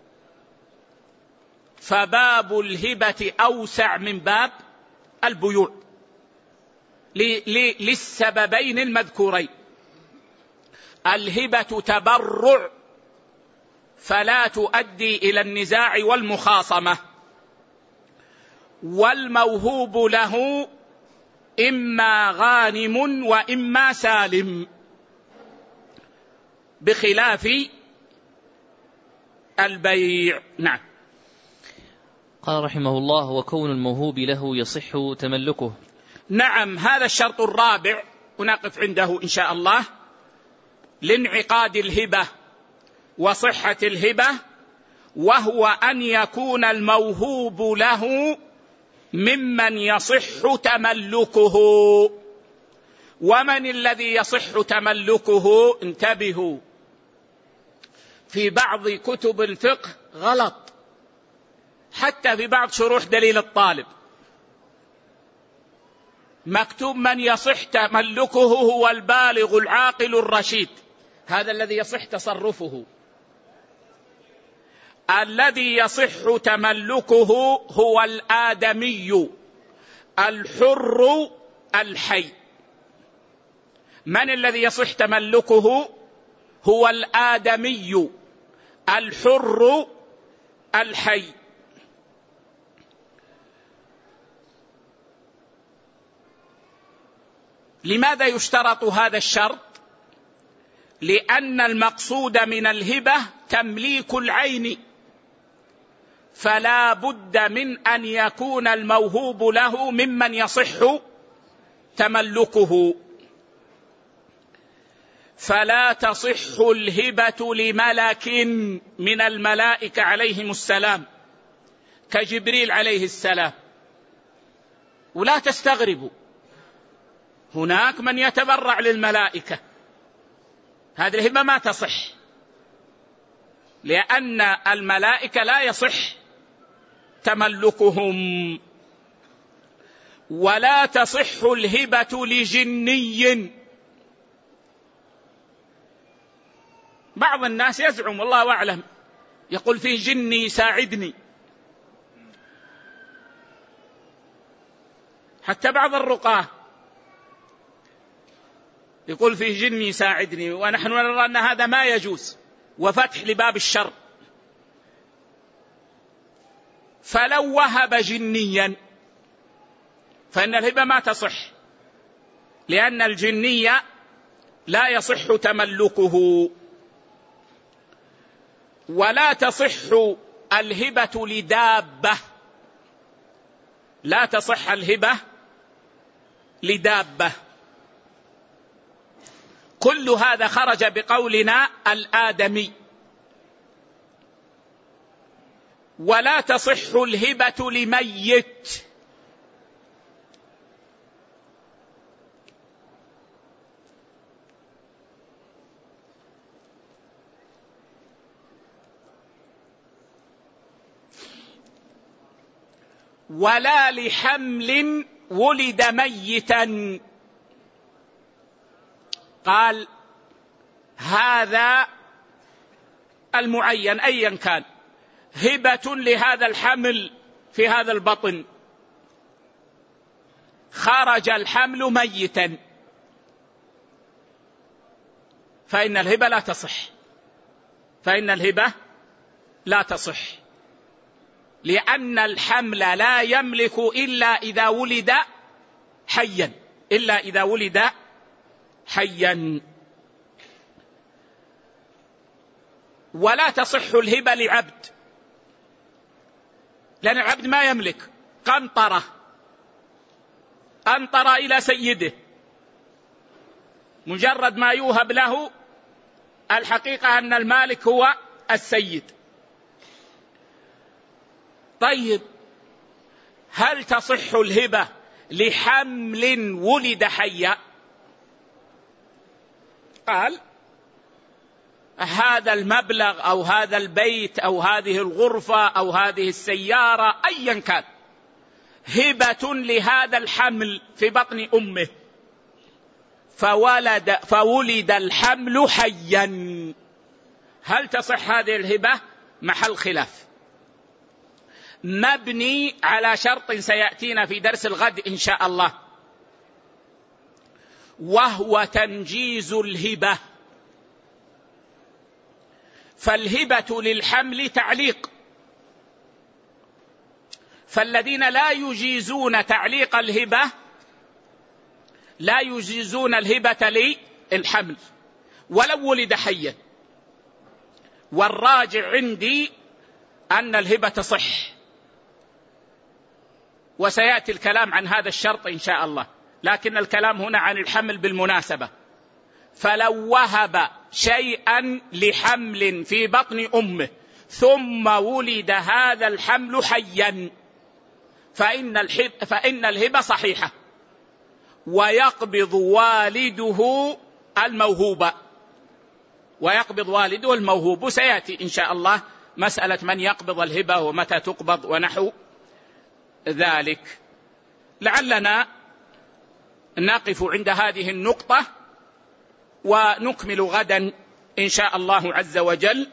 فباب الهبة أوسع من باب البيوع للسببين المذكورين. الهبة تبرع فلا تؤدي إلى النزاع والمخاصمة، والموهوب له إما غانم وإما سالم، بخلاف البيع. نعم. قال رحمه الله: وكون الموهوب له يصح تملكه. نعم، هذا الشرط الرابع ونقف عنده إن شاء الله، لانعقاد الهبة وصحة الهبة، وهو أن يكون الموهوب له ممن يصح تملكه. ومن الذي يصح تملكه؟ انتبهوا، في بعض كتب الفقه غلط، حتى في بعض شروح دليل الطالب مكتوب من يصح تملكه هو البالغ العاقل الرشيد، هذا الذي يصح تصرفه. الذي يصح تملكه هو الآدمي الحر الحي. من الذي يصح تملكه؟ هو الآدمي الحر الحي. لماذا يشترط هذا الشرط؟ لأن المقصود من الهبة تمليك العين، فلا بد من أن يكون الموهوب له ممن يصح تملكه. فلا تصح الهبة لملك من الملائكة عليهم السلام كجبريل عليه السلام. ولا تستغربوا، هناك من يتبرع للملائكة، هذه الهبة ما تصح، لأن الملائكة لا يصح تملكهم. ولا تصح الهبة لجني. بعض الناس يزعم والله أعلم يقول فيه جني يساعدني، حتى بعض الرقاة يقول فيه جني يساعدني، ونحن نرى أن هذا ما يجوز وفتح لباب الشر. فلو وهب جنيا فإن الهبة ما تصح، لأن الجني لا يصح تملكه. ولا تصح الهبة لدابة، لا تصح الهبة لدابة. كل هذا خرج بقولنا الآدمي. ولا تصح الهبة لميت، ولا لحمل ولد ميتا. قال هذا المعين أيا كان هبة لهذا الحمل في هذا البطن، خرج الحمل ميتا، فإن الهبة لا تصح، فإن الهبة لا تصح، لأن الحمل لا يملك إلا إذا ولد حيا، إلا إذا ولد حيا. ولا تصح الهبة لعبد، لأن العبد ما يملك، أنطر إلى سيده، مجرد ما يوهب له الحقيقة أن المالك هو السيد. طيب هل تصح الهبة لحمل ولد حيا؟ قال هذا المبلغ أو هذا البيت أو هذه الغرفة أو هذه السيارة أيا كان هبة لهذا الحمل في بطن أمه، فولد الحمل حيا. هل تصح هذه الهبة؟ محل خلاف، مبني على شرط سيأتينا في درس الغد إن شاء الله، وهو تنجيز الهبة. فالهبة للحمل تعليق، فالذين لا يجيزون تعليق الهبة لا يجيزون الهبة للحمل ولو ولد حيا. والراجع عندي أن الهبة تصح، وسيأتي الكلام عن هذا الشرط إن شاء الله، لكن الكلام هنا عن الحمل بالمناسبة. فلو وهب شيئا لحمل في بطن أمه ثم ولد هذا الحمل حيا فإن الهبة صحيحة، ويقبض والده الموهوب، ويقبض والده الموهوب. سيأتي إن شاء الله مسألة من يقبض الهبة ومتى تقبض ونحو ذلك. لعلنا نقف عند هذه النقطة ونكمل غدا إن شاء الله عز وجل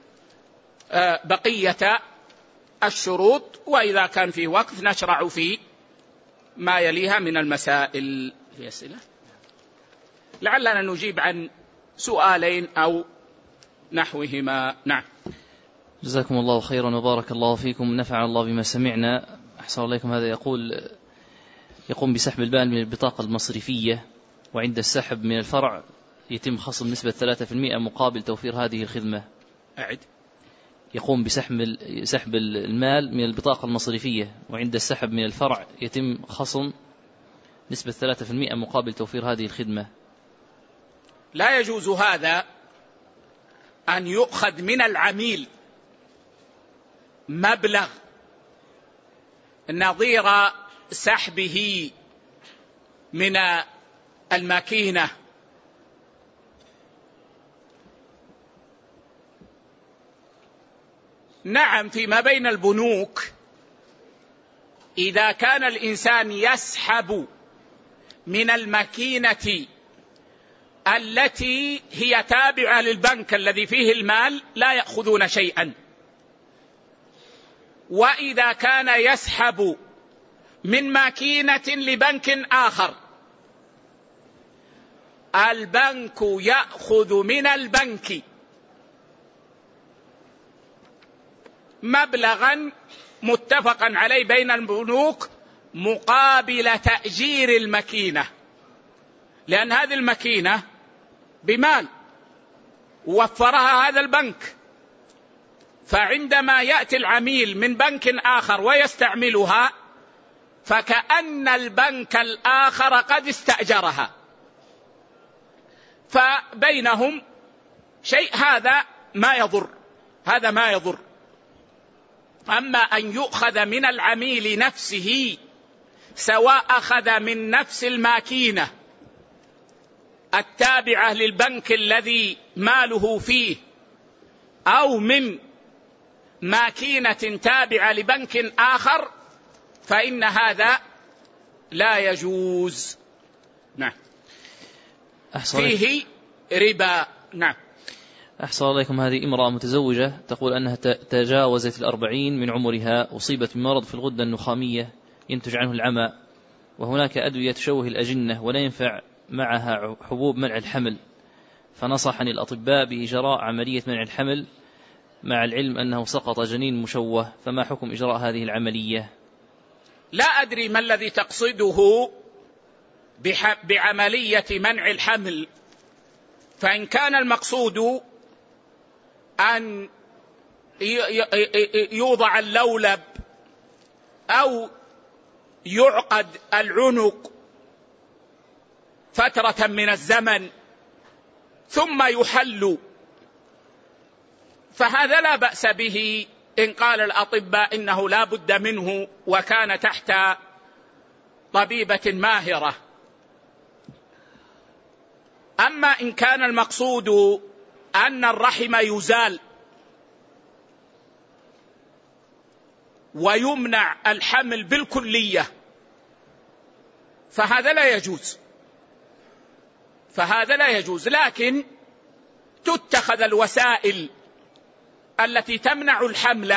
بقية الشروط، وإذا كان في وقت نشرع في ما يليها من المسائل. في أسئلة؟ لعلنا نجيب عن سؤالين أو نحوهما. نعم. جزاكم الله خيرا وبارك الله فيكم، نفع الله بما سمعنا. أحسن عليكم. هذا يقوم بسحب المال من البطاقة المصرفية، وعند السحب من الفرع يتم خصم نسبة 3% مقابل توفير هذه الخدمة. أعد. يقوم بسحب المال من البطاقة المصرفية، وعند السحب من الفرع يتم خصم نسبة 3% مقابل توفير هذه الخدمة. لا يجوز هذا أن يؤخذ من العميل مبلغ نظير سحبه من الماكينة نعم فيما بين البنوك إذا كان الإنسان يسحب من الماكينة التي هي تابعة للبنك الذي فيه المال لا يأخذون شيئا، وإذا كان يسحب من ماكينة لبنك آخر البنك يأخذ من البنك مبلغا متفقا عليه بين البنوك مقابل تأجير الماكينة، لأن هذه الماكينة بمال وفرها هذا البنك، فعندما يأتي العميل من بنك آخر ويستعملها فكأن البنك الآخر قد استأجرها، فبينهم شيء، هذا ما يضر، هذا ما يضر. أما أن يؤخذ من العميل نفسه، سواء أخذ من نفس الماكينة التابعة للبنك الذي ماله فيه أو من ماكينة تابعة لبنك آخر، فإن هذا لا يجوز. نعم، فيه ربا. نعم. أحسن عليكم. هذه امرأة متزوجة تقول أنها تجاوزت 40 من عمرها، أصيبت بمرض في الغدة النخامية ينتج عنه العمى، وهناك أدوية تشوه الأجنة ولا ينفع معها حبوب منع الحمل، فنصحني الأطباء بإجراء عملية منع الحمل مع العلم أنه سقط جنين مشوه، فما حكم إجراء هذه العملية؟ لا أدري ما الذي تقصده بعملية منع الحمل، فإن كان المقصود أن يوضع اللولب أو يعقد العنق فترة من الزمن ثم يحل، فهذا لا بأس به إن قال الأطباء إنه لا بد منه وكان تحت طبيبة ماهرة. أما إن كان المقصود أن الرحم يزال ويمنع الحمل بالكلية فهذا لا يجوز، فهذا لا يجوز، لكن تتخذ الوسائل التي تمنع الحمل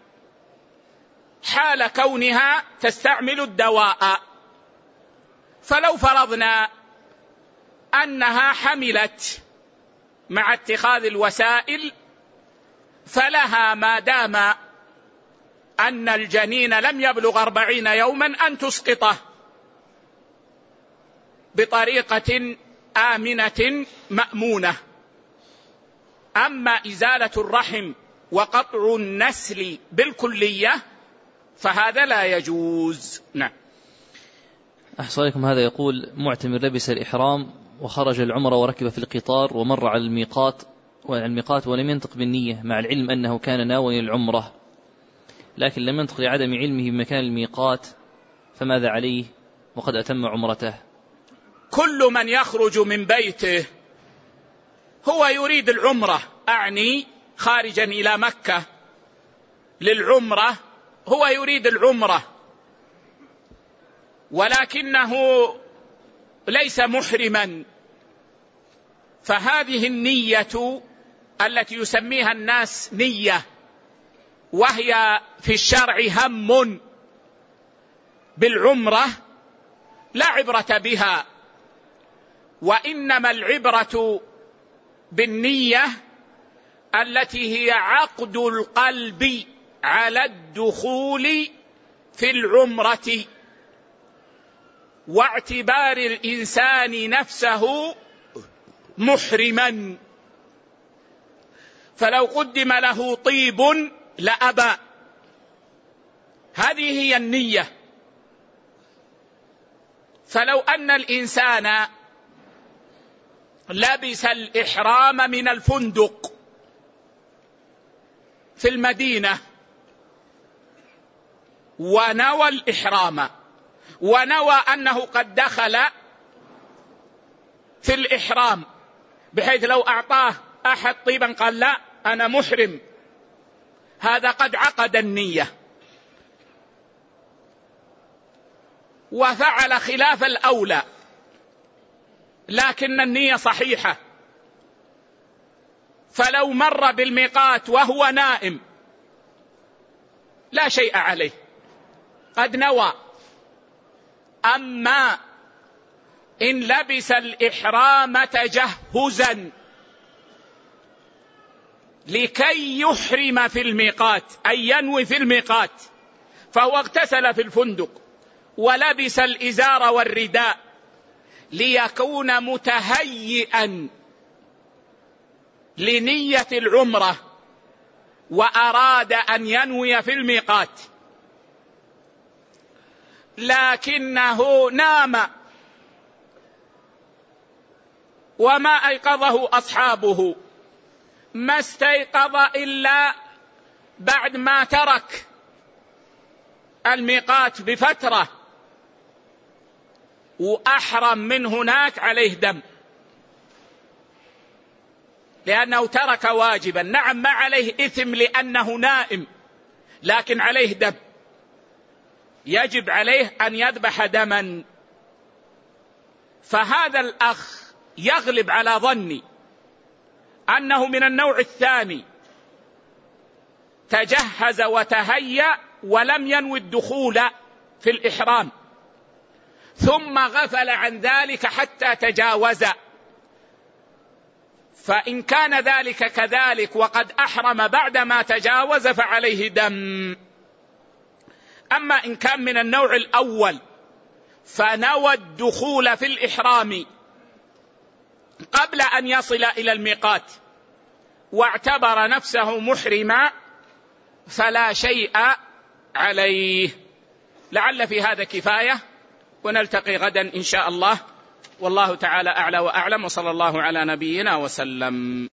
حال كونها تستعمل الدواء. فلو فرضنا أنها حملت مع اتخاذ الوسائل فلها ما دام أن الجنين لم يبلغ 40 يوما أن تسقطه بطريقة آمنة مأمونة. أما إزالة الرحم وقطع النسل بالكلية فهذا لا يجوز. نعم. أحسن عليكم. هذا يقول معتمر لبس الإحرام وخرج العمرة وركب في القطار ومر على الميقات ولم ينطق بالنية، مع العلم أنه كان ناوي العمرة، لكن لم ينطق لعدم علمه بمكان الميقات، فماذا عليه وقد أتم عمرته؟ كل من يخرج من بيته هو يريد العمرة، أعني خارجا إلى مكة للعمرة، هو يريد العمرة ولكنه ليس محرما، فهذه النية التي يسميها الناس نية وهي في الشرع هم بالعمرة لا عبرة بها، وإنما العبرة بالنية التي هي عقد القلب على الدخول في العمرة واعتبار الإنسان نفسه محرما، فلو قدم له طيب لأبى. هذه هي النية. فلو أن الإنسان لبس الإحرام من الفندق في المدينة ونوى الإحرام ونوى أنه قد دخل في الإحرام، بحيث لو أعطاه أحد طيبا قال لا أنا محرم، هذا قد عقد النية وفعل خلاف الأولى، لكن النية صحيحة. فلو مر بالميقات وهو نائم لا شيء عليه، قد نوى. أما إن لبس الإحرام تجهزا لكي يحرم في الميقات، أي ينوي في الميقات، فهو اغتسل في الفندق ولبس الإزار والرداء ليكون متهيئا لنية العمرة، وأراد أن ينوي في الميقات، لكنه نام وما أيقظه أصحابه، ما استيقظ إلا بعد ما ترك الميقات بفترة، وأحرم من هناك عليه دم، لأنه ترك واجبا. نعم ما عليه إثم لأنه نائم، لكن عليه دم، يجب عليه أن يذبح دما. فهذا الأخ يغلب على ظني أنه من النوع الثاني، تجهز وتهيأ ولم ينوي الدخول في الإحرام، ثم غفل عن ذلك حتى تجاوز. فإن كان ذلك كذلك وقد أحرم بعدما تجاوز فعليه دم. أما إن كان من النوع الأول فنوى الدخول في الإحرام قبل أن يصل إلى الميقات واعتبر نفسه محرما فلا شيء عليه. لعل في هذا كفاية، ونلتقي غدا إن شاء الله، والله تعالى أعلى وأعلم، وصلى الله على نبينا وسلم.